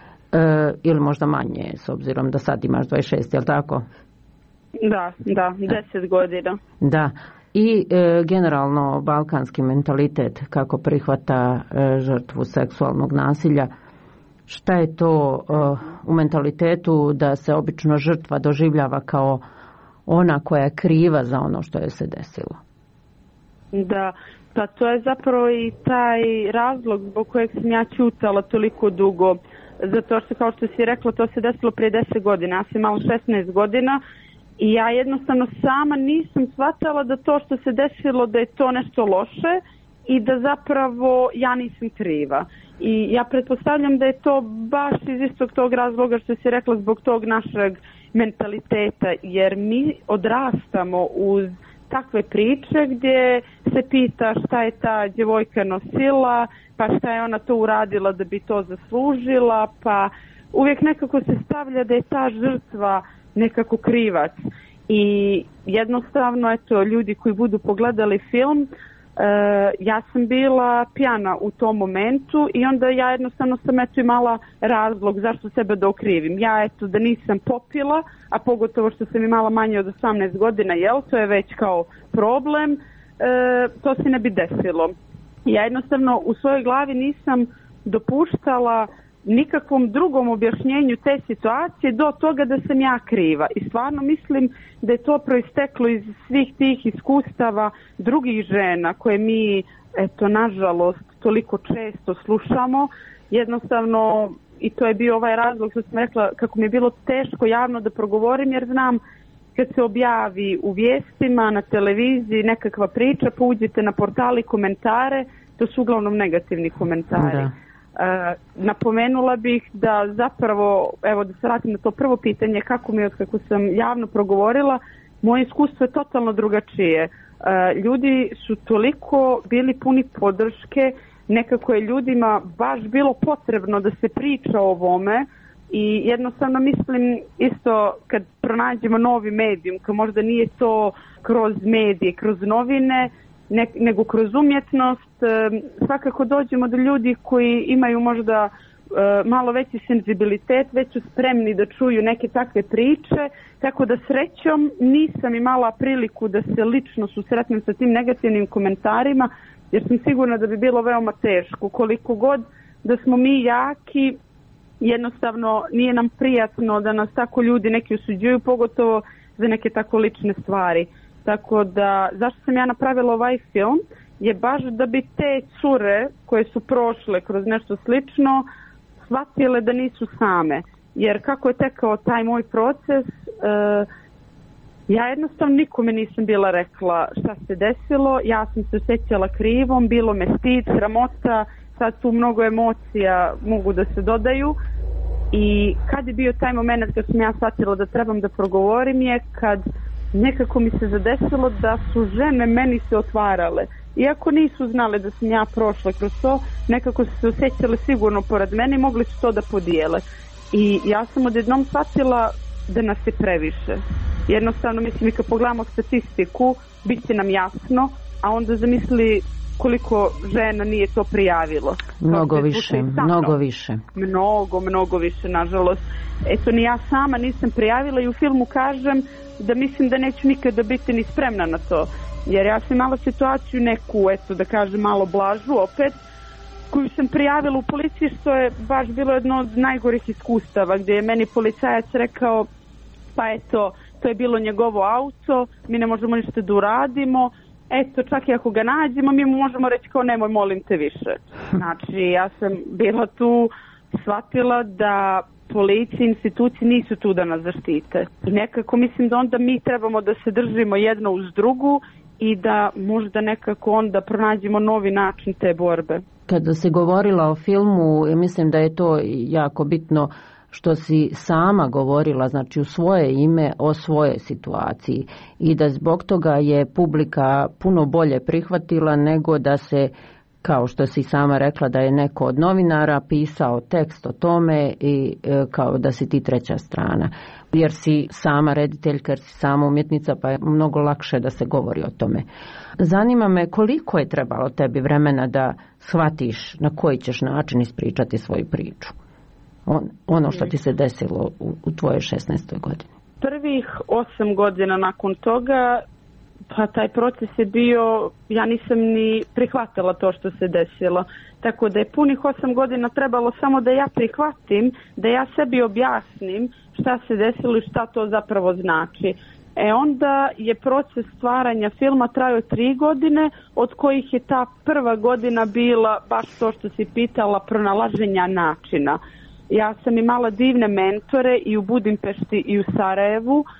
E, ili možda manje, s obzirom da sad imaš dvadeset šest, jel tako? Da, da, deset godina. Da, i e, generalno balkanski mentalitet kako prihvata e, žrtvu seksualnog nasilja. Šta je to e, u mentalitetu da se obično žrtva doživljava kao ona koja je kriva za ono što je se desilo? Da, pa to je zapravo i taj razlog zbog kojeg sam ja ćutala toliko dugo. Zato što, kao što si rekla, to se desilo prije deset godina. Ja sam imala šesnaest godina i ja jednostavno sama nisam shvatala da to što se desilo da je to nešto loše i da zapravo ja nisam kriva. I ja pretpostavljam da je to baš iz istog tog razloga što si rekla, zbog tog našeg mentaliteta, jer mi odrastamo uz takve priče gdje se pita šta je ta djevojka nosila, pa šta je ona to uradila da bi to zaslužila, pa uvijek nekako se stavlja da je ta žrtva nekako krivac. I jednostavno, eto, ljudi koji budu pogledali film, Uh, ja sam bila pijana u tom momentu i onda ja jednostavno sam eto imala razlog zašto sebe da okrivim. Ja eto da nisam popila, a pogotovo što sam imala manje od osamnaest godina, jel, to je već kao problem, uh, to se ne bi desilo. Ja jednostavno u svojoj glavi nisam dopuštala nikakvom drugom objašnjenju te situacije do toga da sam ja kriva. I stvarno mislim da je to proisteklo iz svih tih iskustava drugih žena koje mi, eto, nažalost, toliko često slušamo. Jednostavno, i to je bio ovaj razlog što sam rekla kako mi je bilo teško javno da progovorim, jer znam kad se objavi u vijestima, na televiziji nekakva priča, pa uđete na portali komentare, to su uglavnom negativni komentari. Da. Uh, napomenula bih da zapravo, evo da se vratim na to prvo pitanje, kako mi je kako sam javno progovorila, moje iskustvo je totalno drugačije. Uh, ljudi su toliko bili puni podrške, nekako je ljudima baš bilo potrebno da se priča o ovome i jednostavno mislim isto kad pronađemo novi medijum, kad možda nije to kroz medije, kroz novine, Ne, nego kroz umjetnost, svakako dođemo do ljudi koji imaju možda malo veći senzibilitet, već su spremni da čuju neke takve priče, tako da srećom nisam imala priliku da se lično susretnem sa tim negativnim komentarima, jer sam sigurna da bi bilo veoma teško. Koliko god da smo mi jaki, jednostavno nije nam prijatno da nas tako ljudi neki osuđuju, pogotovo za neke tako lične stvari. Tako da, zašto sam ja napravila ovaj film, je baš da bi te cure koje su prošle kroz nešto slično shvatile da nisu same. Jer kako je tekao taj moj proces, uh, ja jednostavno nikome nisam bila rekla šta se desilo, ja sam se osjećala krivom, bilo me stid, sramota, sad tu mnogo emocija mogu da se dodaju I kad je bio taj moment kad sam ja shvatila da trebam da progovorim je kad nekako mi se zadesilo da su žene meni se otvarale. Iako nisu znale da sam ja prošla kroz to, nekako su se osjećale sigurno pored mene i mogli su to da podijele. I ja sam odjednom shvatila da nas je previše. Jednostavno, mislim, i kad pogledamo statistiku, bit će nam jasno, a onda zamisli koliko žena nije to prijavilo. Mnogo više, mnogo više. Mnogo, mnogo više, nažalost. Eto, ni ja sama nisam prijavila i u filmu kažem da mislim da neću nikada biti ni spremna na to. Jer ja sam imala situaciju neku, eto da kažem malo blažu opet, koju sam prijavila u policiji, što je baš bilo jedno od najgorih iskustava, gdje je meni policajac rekao, pa eto, to je bilo njegovo auto, mi ne možemo ništa da uradimo, eto, čak i ako ga nađemo, mi mu možemo reći kao nemoj, molim te više. Znači, ja sam bila tu, shvatila da policija i institucije nisu tu da nas zaštite. I nekako mislim da onda mi trebamo da se držimo jedno uz drugu i da možda nekako onda pronađemo novi način te borbe. Kada se govorila o filmu, mislim da je to jako bitno što si sama govorila, znači u svoje ime o svojoj situaciji i da zbog toga je publika puno bolje prihvatila nego da se, kao što si sama rekla, da je neko od novinara pisao tekst o tome i e, kao da si ti treća strana. Jer si sama rediteljka, jer si sama umjetnica, pa je mnogo lakše da se govori o tome. Zanima me koliko je trebalo tebi vremena da shvatiš na koji ćeš način ispričati svoju priču. On, ono što ti se desilo u, u tvojoj šesnaestoj godini. Prvih osam godina nakon toga, pa taj proces je bio, ja nisam ni prihvatila to što se desilo. Tako da je punih osam godina trebalo samo da ja prihvatim, da ja sebi objasnim šta se desilo i šta to zapravo znači. E onda je proces stvaranja filma trajao tri godine, od kojih je ta prva godina bila baš to što si pitala, pronalaženja načina. Ja sam imala divne mentore i u Budimpešti i u Sarajevu, uh,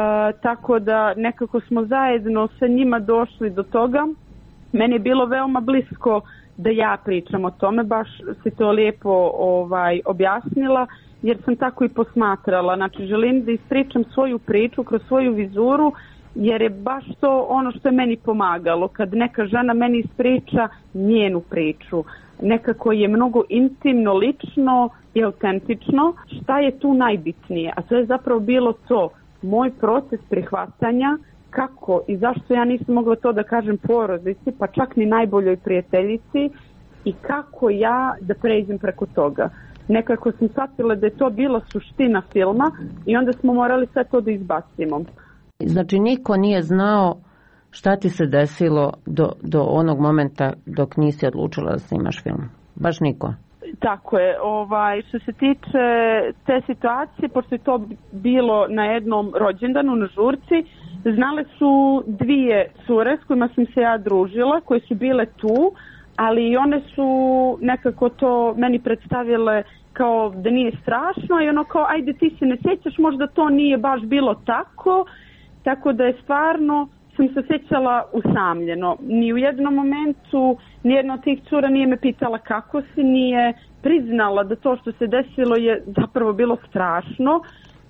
tako da nekako smo zajedno sa njima došli do toga. Meni je bilo veoma blisko da ja pričam o tome, baš si to lijepo ovaj, objasnila, jer sam tako i posmatrala. Znači, želim da ispričam svoju priču kroz svoju vizuru, jer je baš to ono što je meni pomagalo. Kad neka žena meni ispriča njenu priču, nekako je mnogo intimno, lično i autentično. Šta je tu najbitnije? A to je zapravo bilo to, moj proces prihvatanja, kako i zašto ja nisam mogla to da kažem porodici, pa čak ni najboljoj prijateljici, i kako ja da pređem preko toga. Nekako sam shvatila da je to bila suština filma i onda smo morali sve to da izbacimo. Znači niko nije znao šta ti se desilo do, do onog momenta dok nisi odlučila da snimaš film? Baš niko? Tako je. Ovaj, što se tiče te situacije, pošto je to bilo na jednom rođendanu na žurci, znale su dvije cure s kojima sam se ja družila, koje su bile tu, ali i one su nekako to meni predstavile kao da nije strašno i ono kao ajde ti se ne sjećaš, možda to nije baš bilo tako, tako da je stvarno sam se sjećala usamljeno. Ni u jednom momentu nijedna od tih cura nije me pitala kako si, nije priznala da to što se desilo je zapravo bilo strašno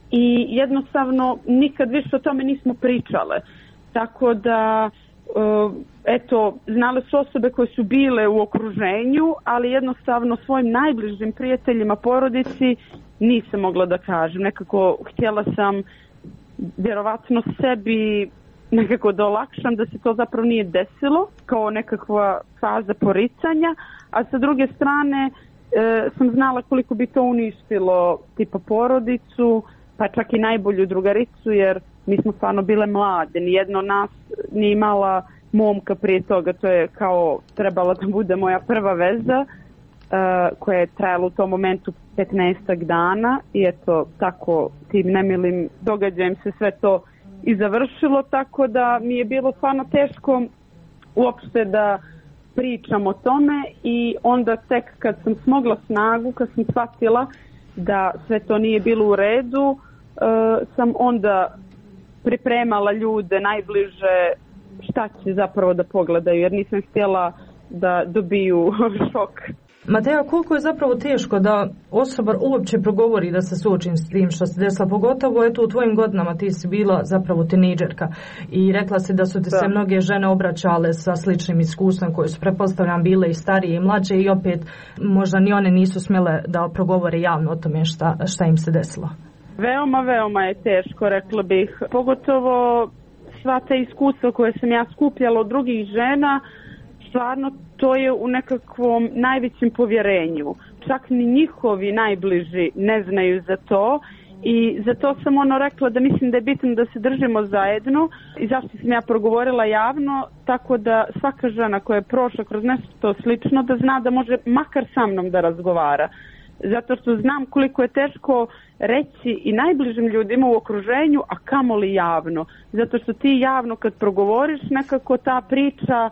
i jednostavno nikad više o tome nismo pričale. Tako da eto, znale su osobe koje su bile u okruženju, ali jednostavno svojim najbližim prijateljima, porodici nisam mogla da kažem. Nekako htjela sam vjerovatno sebi nekako da olakšam da se to zapravo nije desilo kao nekakva faza poricanja, a sa druge strane e, sam znala koliko bi to uništilo tipa porodicu, pa čak i najbolju drugaricu, jer mi smo stvarno bile mlade, nijedno nas nije imala momka prije toga, to je kao trebala da bude moja prva veza uh, koja je trajala u tom momentu petnaestak dana i eto tako tim nemilim događajem se sve to i završilo, tako da mi je bilo stvarno teško uopšte da pričam o tome i onda tek kad sam smogla snagu, kad sam shvatila da sve to nije bilo u redu, uh, sam onda pripremala ljude najbliže šta će zapravo da pogledaju, jer nisam htjela da dobiju šok. Mateja, koliko je zapravo teško da osoba uopće progovori da se suočim s tim što se desilo, pogotovo eto u tvojim godinama ti si bila zapravo tinejdžerka i rekla si da su ti se mnoge žene obraćale sa sličnim iskustvom koje su pretpostavljam bile i starije i mlađe i opet možda ni one nisu smjele da progovore javno o tome šta, šta im se desilo. Veoma, veoma je teško, rekla bih. Pogotovo sva ta iskustva koje sam ja skupljala od drugih žena, stvarno to je u nekakvom najvećem povjerenju. Čak ni njihovi najbliži ne znaju za to i zato sam ono rekla da mislim da je bitno da se držimo zajedno i zašto sam ja progovorila javno, tako da svaka žena koja je prošla kroz nešto slično da zna da može makar sa mnom da razgovara. Zato što znam koliko je teško reći i najbližim ljudima u okruženju, a kamoli javno. Zato što ti javno kad progovoriš nekako ta priča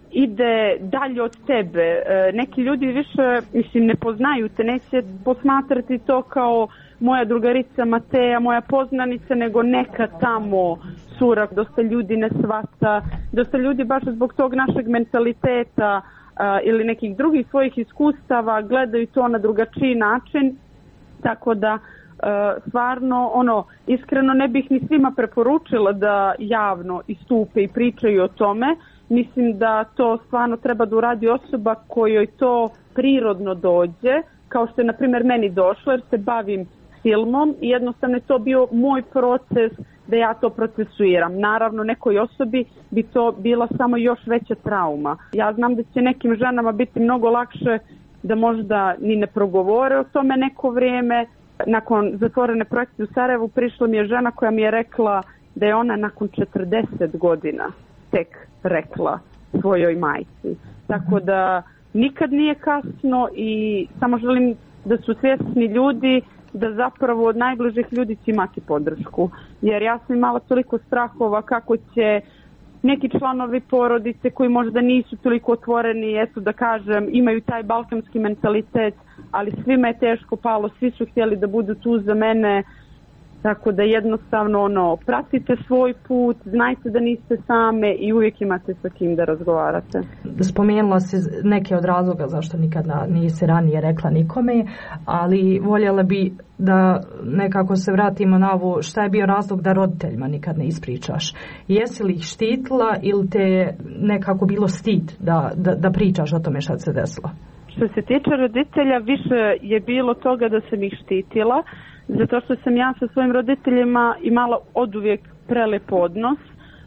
ide dalje od tebe. E, neki ljudi više, mislim, ne poznaju te, neće posmatrati to kao moja drugarica Mateja, moja poznanica, nego neka tamo surak. Dosta ljudi ne shvata, dosta ljudi baš zbog tog našeg mentaliteta a, ili nekih drugih svojih iskustava gledaju to na drugačiji način, tako da a, stvarno, ono, iskreno ne bih ni svima preporučila da javno istupe i pričaju o tome. Mislim da to stvarno treba da uradi osoba kojoj to prirodno dođe, kao što je na primjer meni došlo jer se bavim filmom i jednostavno je to bio moj proces da ja to procesuiram. Naravno nekoj osobi bi to bila samo još veća trauma. Ja znam da će nekim ženama biti mnogo lakše da možda ni ne progovore o tome neko vrijeme. Nakon zatvorene projekcije u Sarajevu prišla mi je žena koja mi je rekla da je ona nakon četrdeset godina tek rekla svojoj majci. Tako da nikad nije kasno i samo želim da su svjesni ljudi da zapravo od najbližih ljudi će imati podršku. Jer ja sam imala toliko strahova kako će neki članovi porodice koji možda nisu toliko otvoreni, eto da kažem, imaju taj balkanski mentalitet, ali svima je teško palo, svi su htjeli da budu tu za mene. Tako da jednostavno ono, pratite svoj put, znajte da niste same i uvijek imate sa kim da razgovarate. Spomenula si neke od razloga zašto nikada nisi ranije rekla nikome, ali voljela bi da nekako se vratimo na ovo šta je bio razlog da roditeljima nikad ne ispričaš. Jesi li ih štitila ili te nekako bilo stid da, da, da pričaš o tome šta se desilo? Što se tiče roditelja, više je bilo toga da sam ih štitila, zato što sam ja sa svojim roditeljima imala oduvijek prelep odnos.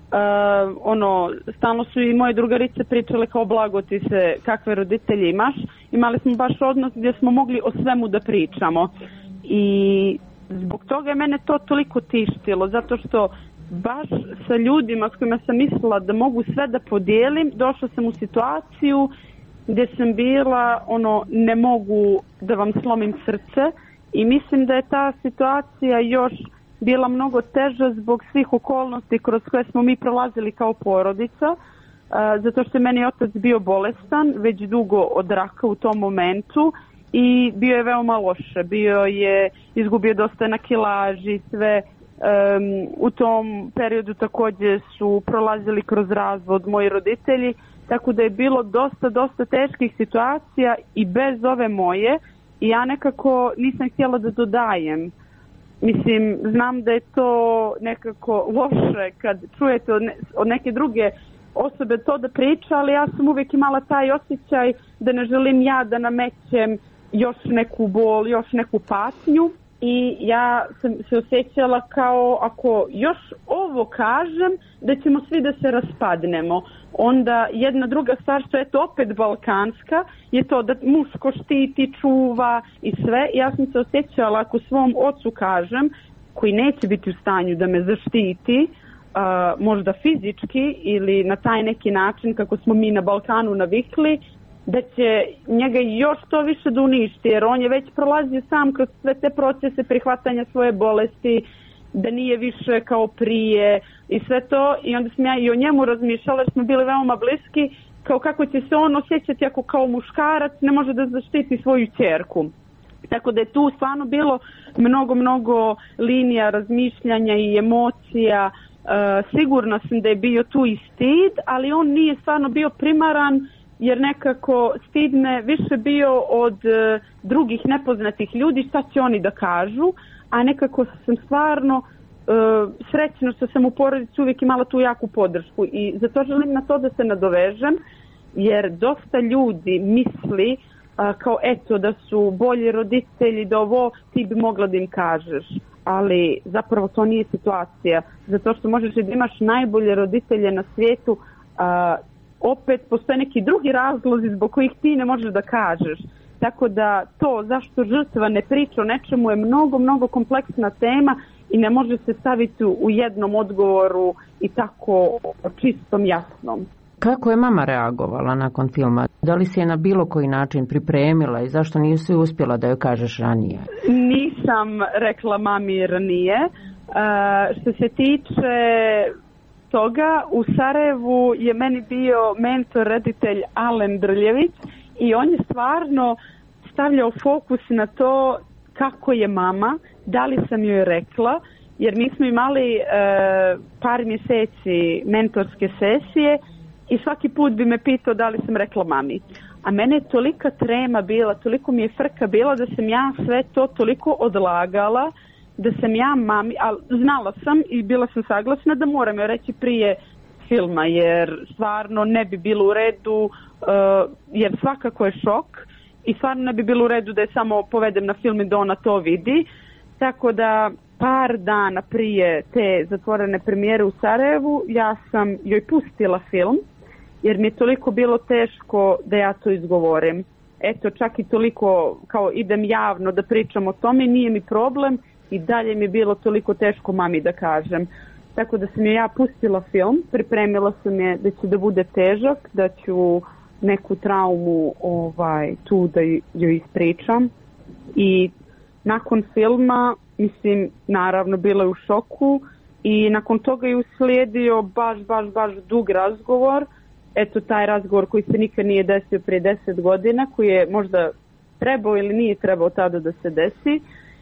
Uh, ono, stalno su i moje drugarice pričale kao blago ti se kakve roditelje imaš. Imali smo baš odnos gdje smo mogli o svemu da pričamo. I zbog toga je mene to toliko tištilo, zato što baš sa ljudima s kojima sam mislila da mogu sve da podijelim, došla sam u situaciju gdje sam bila, ono, ne mogu da vam slomim srce. I mislim da je ta situacija još bila mnogo teža zbog svih okolnosti kroz koje smo mi prolazili kao porodica, zato što je meni otac bio bolestan već dugo od raka u tom momentu i bio je veoma loše. Bio je, izgubio dosta na kilaži, sve. Um, u tom periodu također su prolazili kroz razvod moji roditelji, tako da je bilo dosta, dosta teških situacija i bez ove moje. I ja nekako nisam htjela da dodajem. Mislim, znam da je to nekako loše kad čujete od, ne, od neke druge osobe to da priča, ali ja sam uvijek imala taj osjećaj da ne želim ja da namećem još neku bol, još neku patnju. I ja sam se osjećala kao ako još ovo kažem da ćemo svi da se raspadnemo. Onda jedna druga stvar što je to opet balkanska je to da muško štiti, čuva i sve. Ja sam se osjećala ako svom ocu kažem koji neće biti u stanju da me zaštiti, uh, možda fizički ili na taj neki način kako smo mi na Balkanu navikli, da će njega još to više da uništi, jer on je već prolazio sam kroz sve te procese prihvatanja svoje bolesti, da nije više kao prije i sve to. I onda sam ja i o njemu razmišljala, jer smo bili veoma bliski, kao kako će se on osjećati ako kao muškarac ne može da zaštiti svoju ćerku. Tako da je tu stvarno bilo mnogo, mnogo linija razmišljanja i emocija. E, sigurna sam da je bio tu i stid, ali on nije stvarno bio primaran, jer nekako stid me više bio od uh, drugih nepoznatih ljudi, šta će oni da kažu, a nekako sam stvarno uh, srećna što sam u porodici uvijek imala tu jaku podršku i zato želim na to da se nadovežem, jer dosta ljudi misli uh, kao eto da su bolji roditelji, da ovo ti bi mogla da im kažeš, ali zapravo to nije situacija, zato što možeš da imaš najbolje roditelje na svijetu, uh, opet postoje neki drugi razlozi zbog kojih ti ne možeš da kažeš. Tako da to zašto žrtva ne priča o nečemu je mnogo, mnogo kompleksna tema i ne može se staviti u jednom odgovoru i tako čistom jasnom. Kako je mama reagovala nakon filma? Da li si je na bilo koji način pripremila i zašto nisi uspjela da joj kažeš ranije? Nisam rekla mami ranije. Uh, što se tiče toga, u Sarajevu je meni bio mentor, reditelj Alen Drljević i on je stvarno stavljao fokus na to kako je mama, da li sam joj rekla, jer mi smo imali e, par mjeseci mentorske sesije i svaki put bi me pitao da li sam rekla mami. A mene je tolika trema bila, toliko mi je frka bila da sam ja sve to toliko odlagala, da sam ja mami, ali znala sam i bila sam saglasna da moram joj reći prije filma, jer stvarno ne bi bilo u redu, uh, jer svakako je šok i stvarno ne bi bilo u redu da je samo povedem na film i da ona to vidi. Tako da par dana prije te zatvorene premijere u Sarajevu ja sam joj pustila film, jer mi je toliko bilo teško da ja to izgovorim. Eto, čak i toliko kao idem javno da pričam o tome, nije mi problem i dalje mi je bilo toliko teško mami da kažem. Tako da sam je ja pustila film, pripremila sam je da će da bude težak, da ću neku traumu ovaj, tu da joj ispričam. I nakon filma, mislim, naravno bila je u šoku i nakon toga je uslijedio baš, baš, baš dug razgovor. Eto, taj razgovor koji se nikad nije desio prije deset godina, koji je možda trebao ili nije trebao tada da se desi.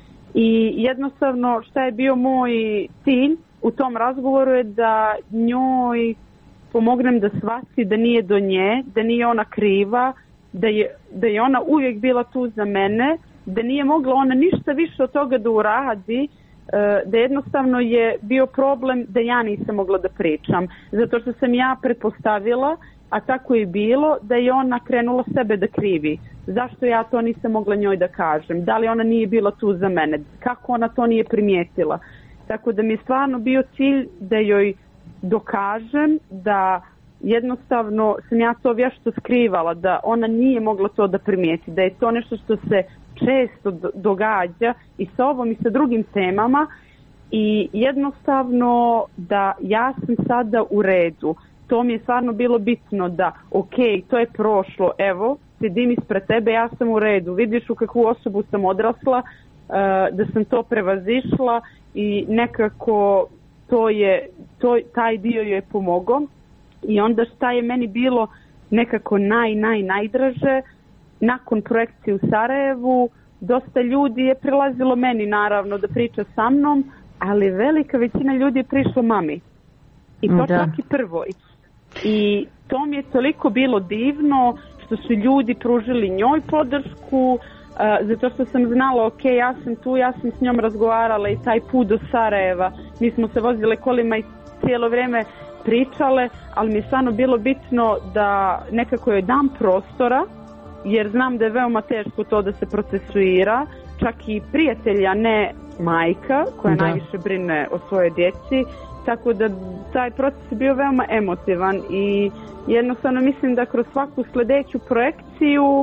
I jednostavno šta je bio moj cilj u tom razgovoru je da njoj pomognem da shvati da nije do nje, da nije ona kriva, da je, da je ona uvijek bila tu za mene, da nije mogla ona ništa više od toga da uradi, da jednostavno je bio problem da ja nisam mogla da pričam. Zato što sam ja pretpostavila, a tako je bilo, da je ona krenula sebe da krivi. Zašto ja to nisam mogla njoj da kažem? Da li ona nije bila tu za mene? Kako ona to nije primijetila? Tako da mi je stvarno bio cilj da joj dokažem da jednostavno sam ja to vješto skrivala, da ona nije mogla to da primijeti, da je to nešto što se često događa i sa ovom i sa drugim temama i jednostavno da ja sam sada u redu. To mi je stvarno bilo bitno da ok, to je prošlo, evo, sedim ispred tebe, ja sam u redu, vidiš u kakvu osobu sam odrasla, da sam to prevazišla i nekako to je, to, taj dio joj je pomogao. I onda šta je meni bilo nekako naj, naj, najdraže, nakon projekcije u Sarajevu, dosta ljudi je prilazilo meni naravno da priča sa mnom, ali velika većina ljudi je prišla mami. I to da. Čak i prvoj. I to mi je toliko bilo divno što su ljudi pružili njoj podršku, uh, zato što sam znala, ok, ja sam tu, ja sam s njom razgovarala i taj put do Sarajeva, mi smo se vozile kolima i cijelo vrijeme pričale, ali mi je stvarno bilo bitno da nekako joj dam prostora, jer znam da je veoma teško to da se procesuira, čak i prijatelja, ne majka, koja da. Najviše brine o svojoj djeci, tako da taj proces je bio veoma emotivan i jednostavno mislim da kroz svaku sljedeću projekciju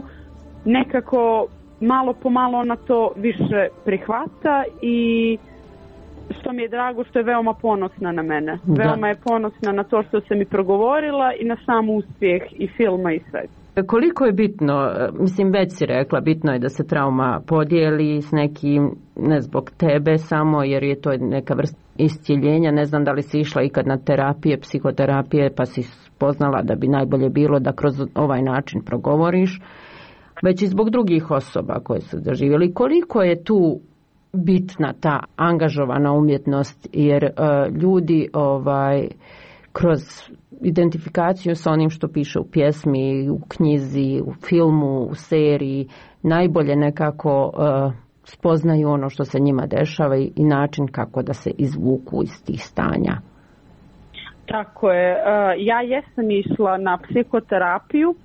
nekako malo po malo ona to više prihvata i što mi je drago što je veoma ponosna na mene. Da. Veoma je ponosna na to što sam i progovorila i na sam uspjeh i filma i sve. Koliko je bitno, mislim već si rekla, bitno je da se trauma podijeli s nekim, ne zbog tebe samo, jer je to neka vrsta iscjeljenja. Ne znam da li si išla ikad na terapije, psihoterapije, pa si spoznala da bi najbolje bilo da kroz ovaj način progovoriš, već i zbog drugih osoba koje su doživjeli. Koliko je tu bitna ta angažovana umjetnost, jer uh, ljudi ovaj kroz identifikaciju sa onim što piše u pjesmi, u knjizi, u filmu, u seriji, najbolje nekako uh, spoznaju ono što se njima dešava i, i način kako da se izvuku iz tih stanja. Tako je. Ja jesam išla na psihoterapiju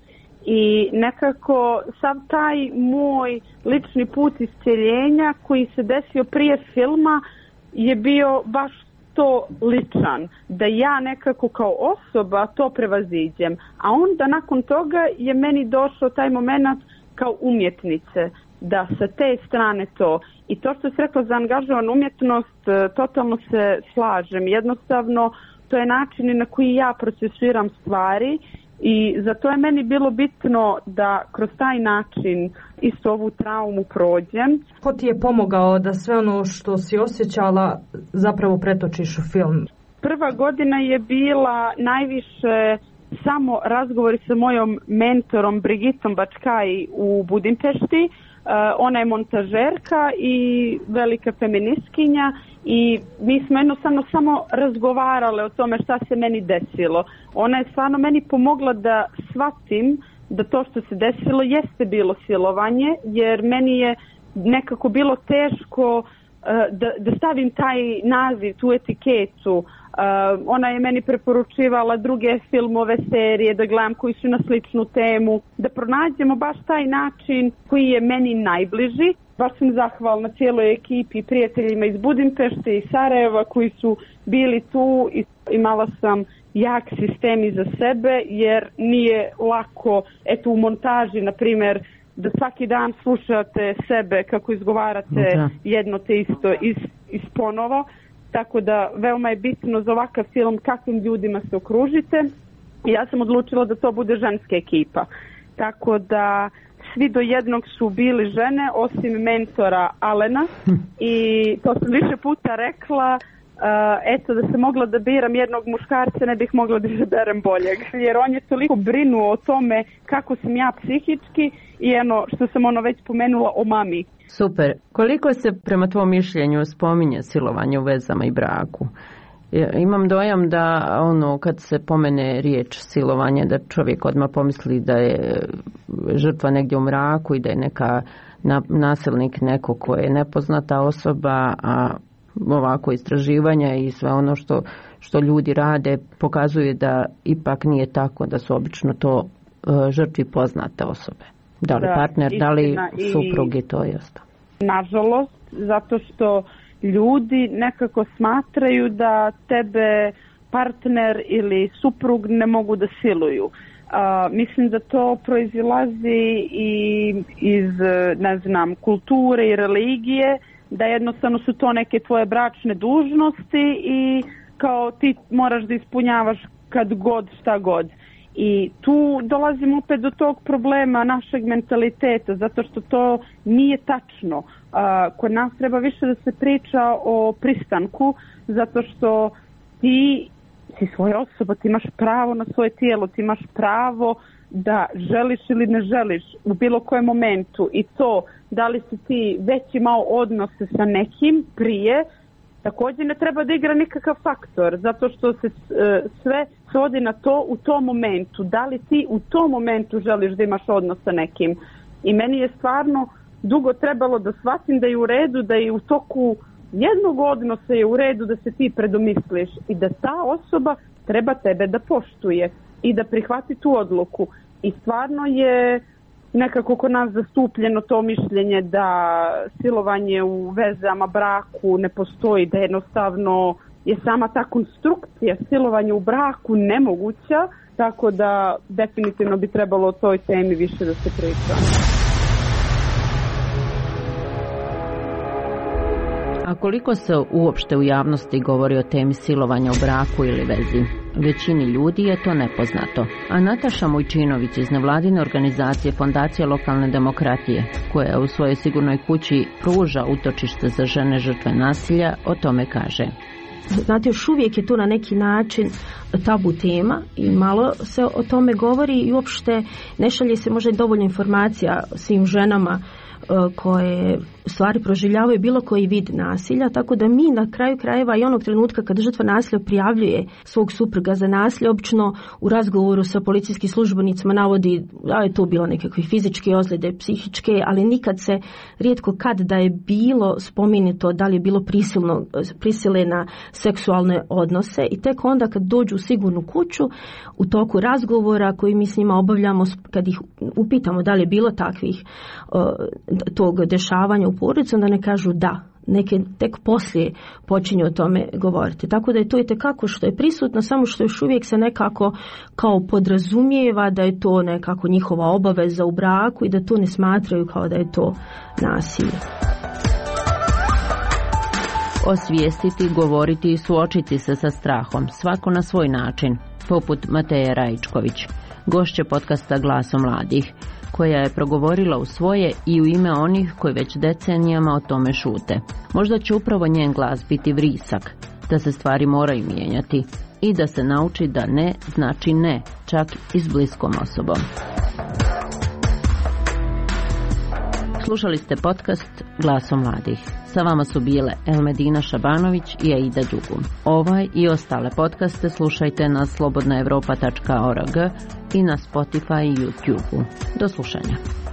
i nekako sav taj moj lični put isceljenja koji se desio prije filma je bio baš to ličan, da ja nekako kao osoba to prevaziđem, a onda nakon toga je meni došao taj moment kao umjetnice, da sa te strane to. I to što se rekla za angažovan umjetnost, totalno se slažem. Jednostavno, to je način na koji ja procesuiram stvari i zato je meni bilo bitno da kroz taj način isto ovu traumu prođem. Ko ti je pomogao da sve ono što si osjećala zapravo pretočiš u film? Prva godina je bila najviše samo razgovori sa mojom mentorom Brigitom Bačkaj u Budimpešti. Uh, ona je montažerka i velika feministkinja i mi smo jednostavno samo razgovarale o tome šta se meni desilo. Ona je stvarno meni pomogla da shvatim da to što se desilo jeste bilo silovanje, jer meni je nekako bilo teško uh, da, da stavim taj naziv, tu etiketu. Uh, ona je meni preporučivala druge filmove, serije, da gledam koji su na sličnu temu, da pronađemo baš taj način koji je meni najbliži. Baš sam zahvalna cijeloj ekipi, prijateljima iz Budimpešte i Sarajeva koji su bili tu i imala sam jak sistem iza sebe, jer nije lako, eto u montaži, na primjer, da svaki dan slušate sebe kako izgovarate da. jedno te isto iz, iz ponovo. Tako da veoma je bitno za ovakav film kakvim ljudima se okružite. I ja sam odlučila da to bude ženska ekipa. Tako da svi do jednog su bili žene, osim mentora Alena. I to sam više puta rekla, uh, eto da se mogla da biram jednog muškarca, ne bih mogla da izaberem boljeg. Jer on je toliko brinuo o tome kako sam ja psihički i eno što sam ono već pomenula o mami. Super. Koliko se prema tvom mišljenju spominje silovanje u vezama i braku? Imam dojam da ono kad se pomene riječ silovanje da čovjek odmah pomisli da je žrtva negdje u mraku i da je neka nasilnik neko ko je nepoznata osoba, a ovako istraživanja i sve ono što, što ljudi rade pokazuje da ipak nije tako, da su obično to uh, žrtvi poznate osobe. Da li da, partner, istina, da li suprug i to je ostalo. Nažalost, zato što ljudi nekako smatraju da tebe partner ili suprug ne mogu da siluju. Uh, mislim da to proizilazi i iz, ne znam, kulture i religije, da jednostavno su to neke tvoje bračne dužnosti i kao ti moraš da ispunjavaš kad god, šta god. I tu dolazimo opet do tog problema našeg mentaliteta, zato što to nije tačno. Uh, kod nas treba više da se priča o pristanku, zato što ti si svoja osoba, ti imaš pravo na svoje tijelo, ti imaš pravo da želiš ili ne želiš u bilo kojem momentu i to da li si ti već imao odnose sa nekim prije, također ne treba da igra nikakav faktor, zato što se e, sve svodi na to u tom momentu. Da li ti u tom momentu želiš da imaš odnos sa nekim? I meni je stvarno dugo trebalo da shvatim da je u redu, da je u toku jednog odnosa je u redu da se ti predomisliš i da ta osoba treba tebe da poštuje i da prihvati tu odluku. I stvarno je nekako kod nas zastupljeno to mišljenje da silovanje u vezama, braku ne postoji, da jednostavno je sama ta konstrukcija silovanja u braku nemoguća, tako da definitivno bi trebalo o toj temi više da se priča. A koliko se uopšte u javnosti govori o temi silovanja u braku ili vezi? Većini ljudi je to nepoznato. A Nataša Mujčinović iz nevladine organizacije Fondacije lokalne demokratije, koja u svojoj sigurnoj kući pruža utočište za žene žrtve nasilja, o tome kaže. Znate, još uvijek je tu na neki način tabu tema i malo se o tome govori i uopšte ne šalje se možda dovoljno informacija svim ženama koje stvari proživljavaju bilo koji vid nasilja, tako da mi na kraju krajeva i onog trenutka kada žrtva nasilja prijavljuje svog supruga za nasilje, obično u razgovoru sa policijskim službenicima navodi da je to bilo nekakve fizičke ozljede, psihičke, ali nikad se, rijetko kad da je bilo spomenuto da li je bilo prisilno, prisile na seksualne odnose, i tek onda kad dođu u sigurnu kuću u toku razgovora koji mi s njima obavljamo, kad ih upitamo da li je bilo takvih tog dešavanja u porodici, onda ne kažu da. Neke tek poslije počinju o tome govoriti. Tako da je to itekako što je prisutno, samo što još uvijek se nekako kao podrazumijeva da je to nekako njihova obaveza u braku i da to ne smatraju kao da je to nasilje. Osvijestiti, govoriti i suočiti se sa strahom, svako na svoj način, poput Mateje Rajičković, gošće podcasta Glasom mladih, koja je progovorila u svoje i u ime onih koji već decenijama o tome šute. Možda će upravo njen glas biti vrisak, da se stvari moraju mijenjati i da se nauči da ne znači ne, čak i s bliskom osobom. Slušali ste podcast Glasom mladih. Sa vama su bile Elmedina Šabanović i Aida Đugum. Ovaj i ostale podcaste slušajte na slobodna evropa tačka org i na Spotify i YouTube. Do slušanja.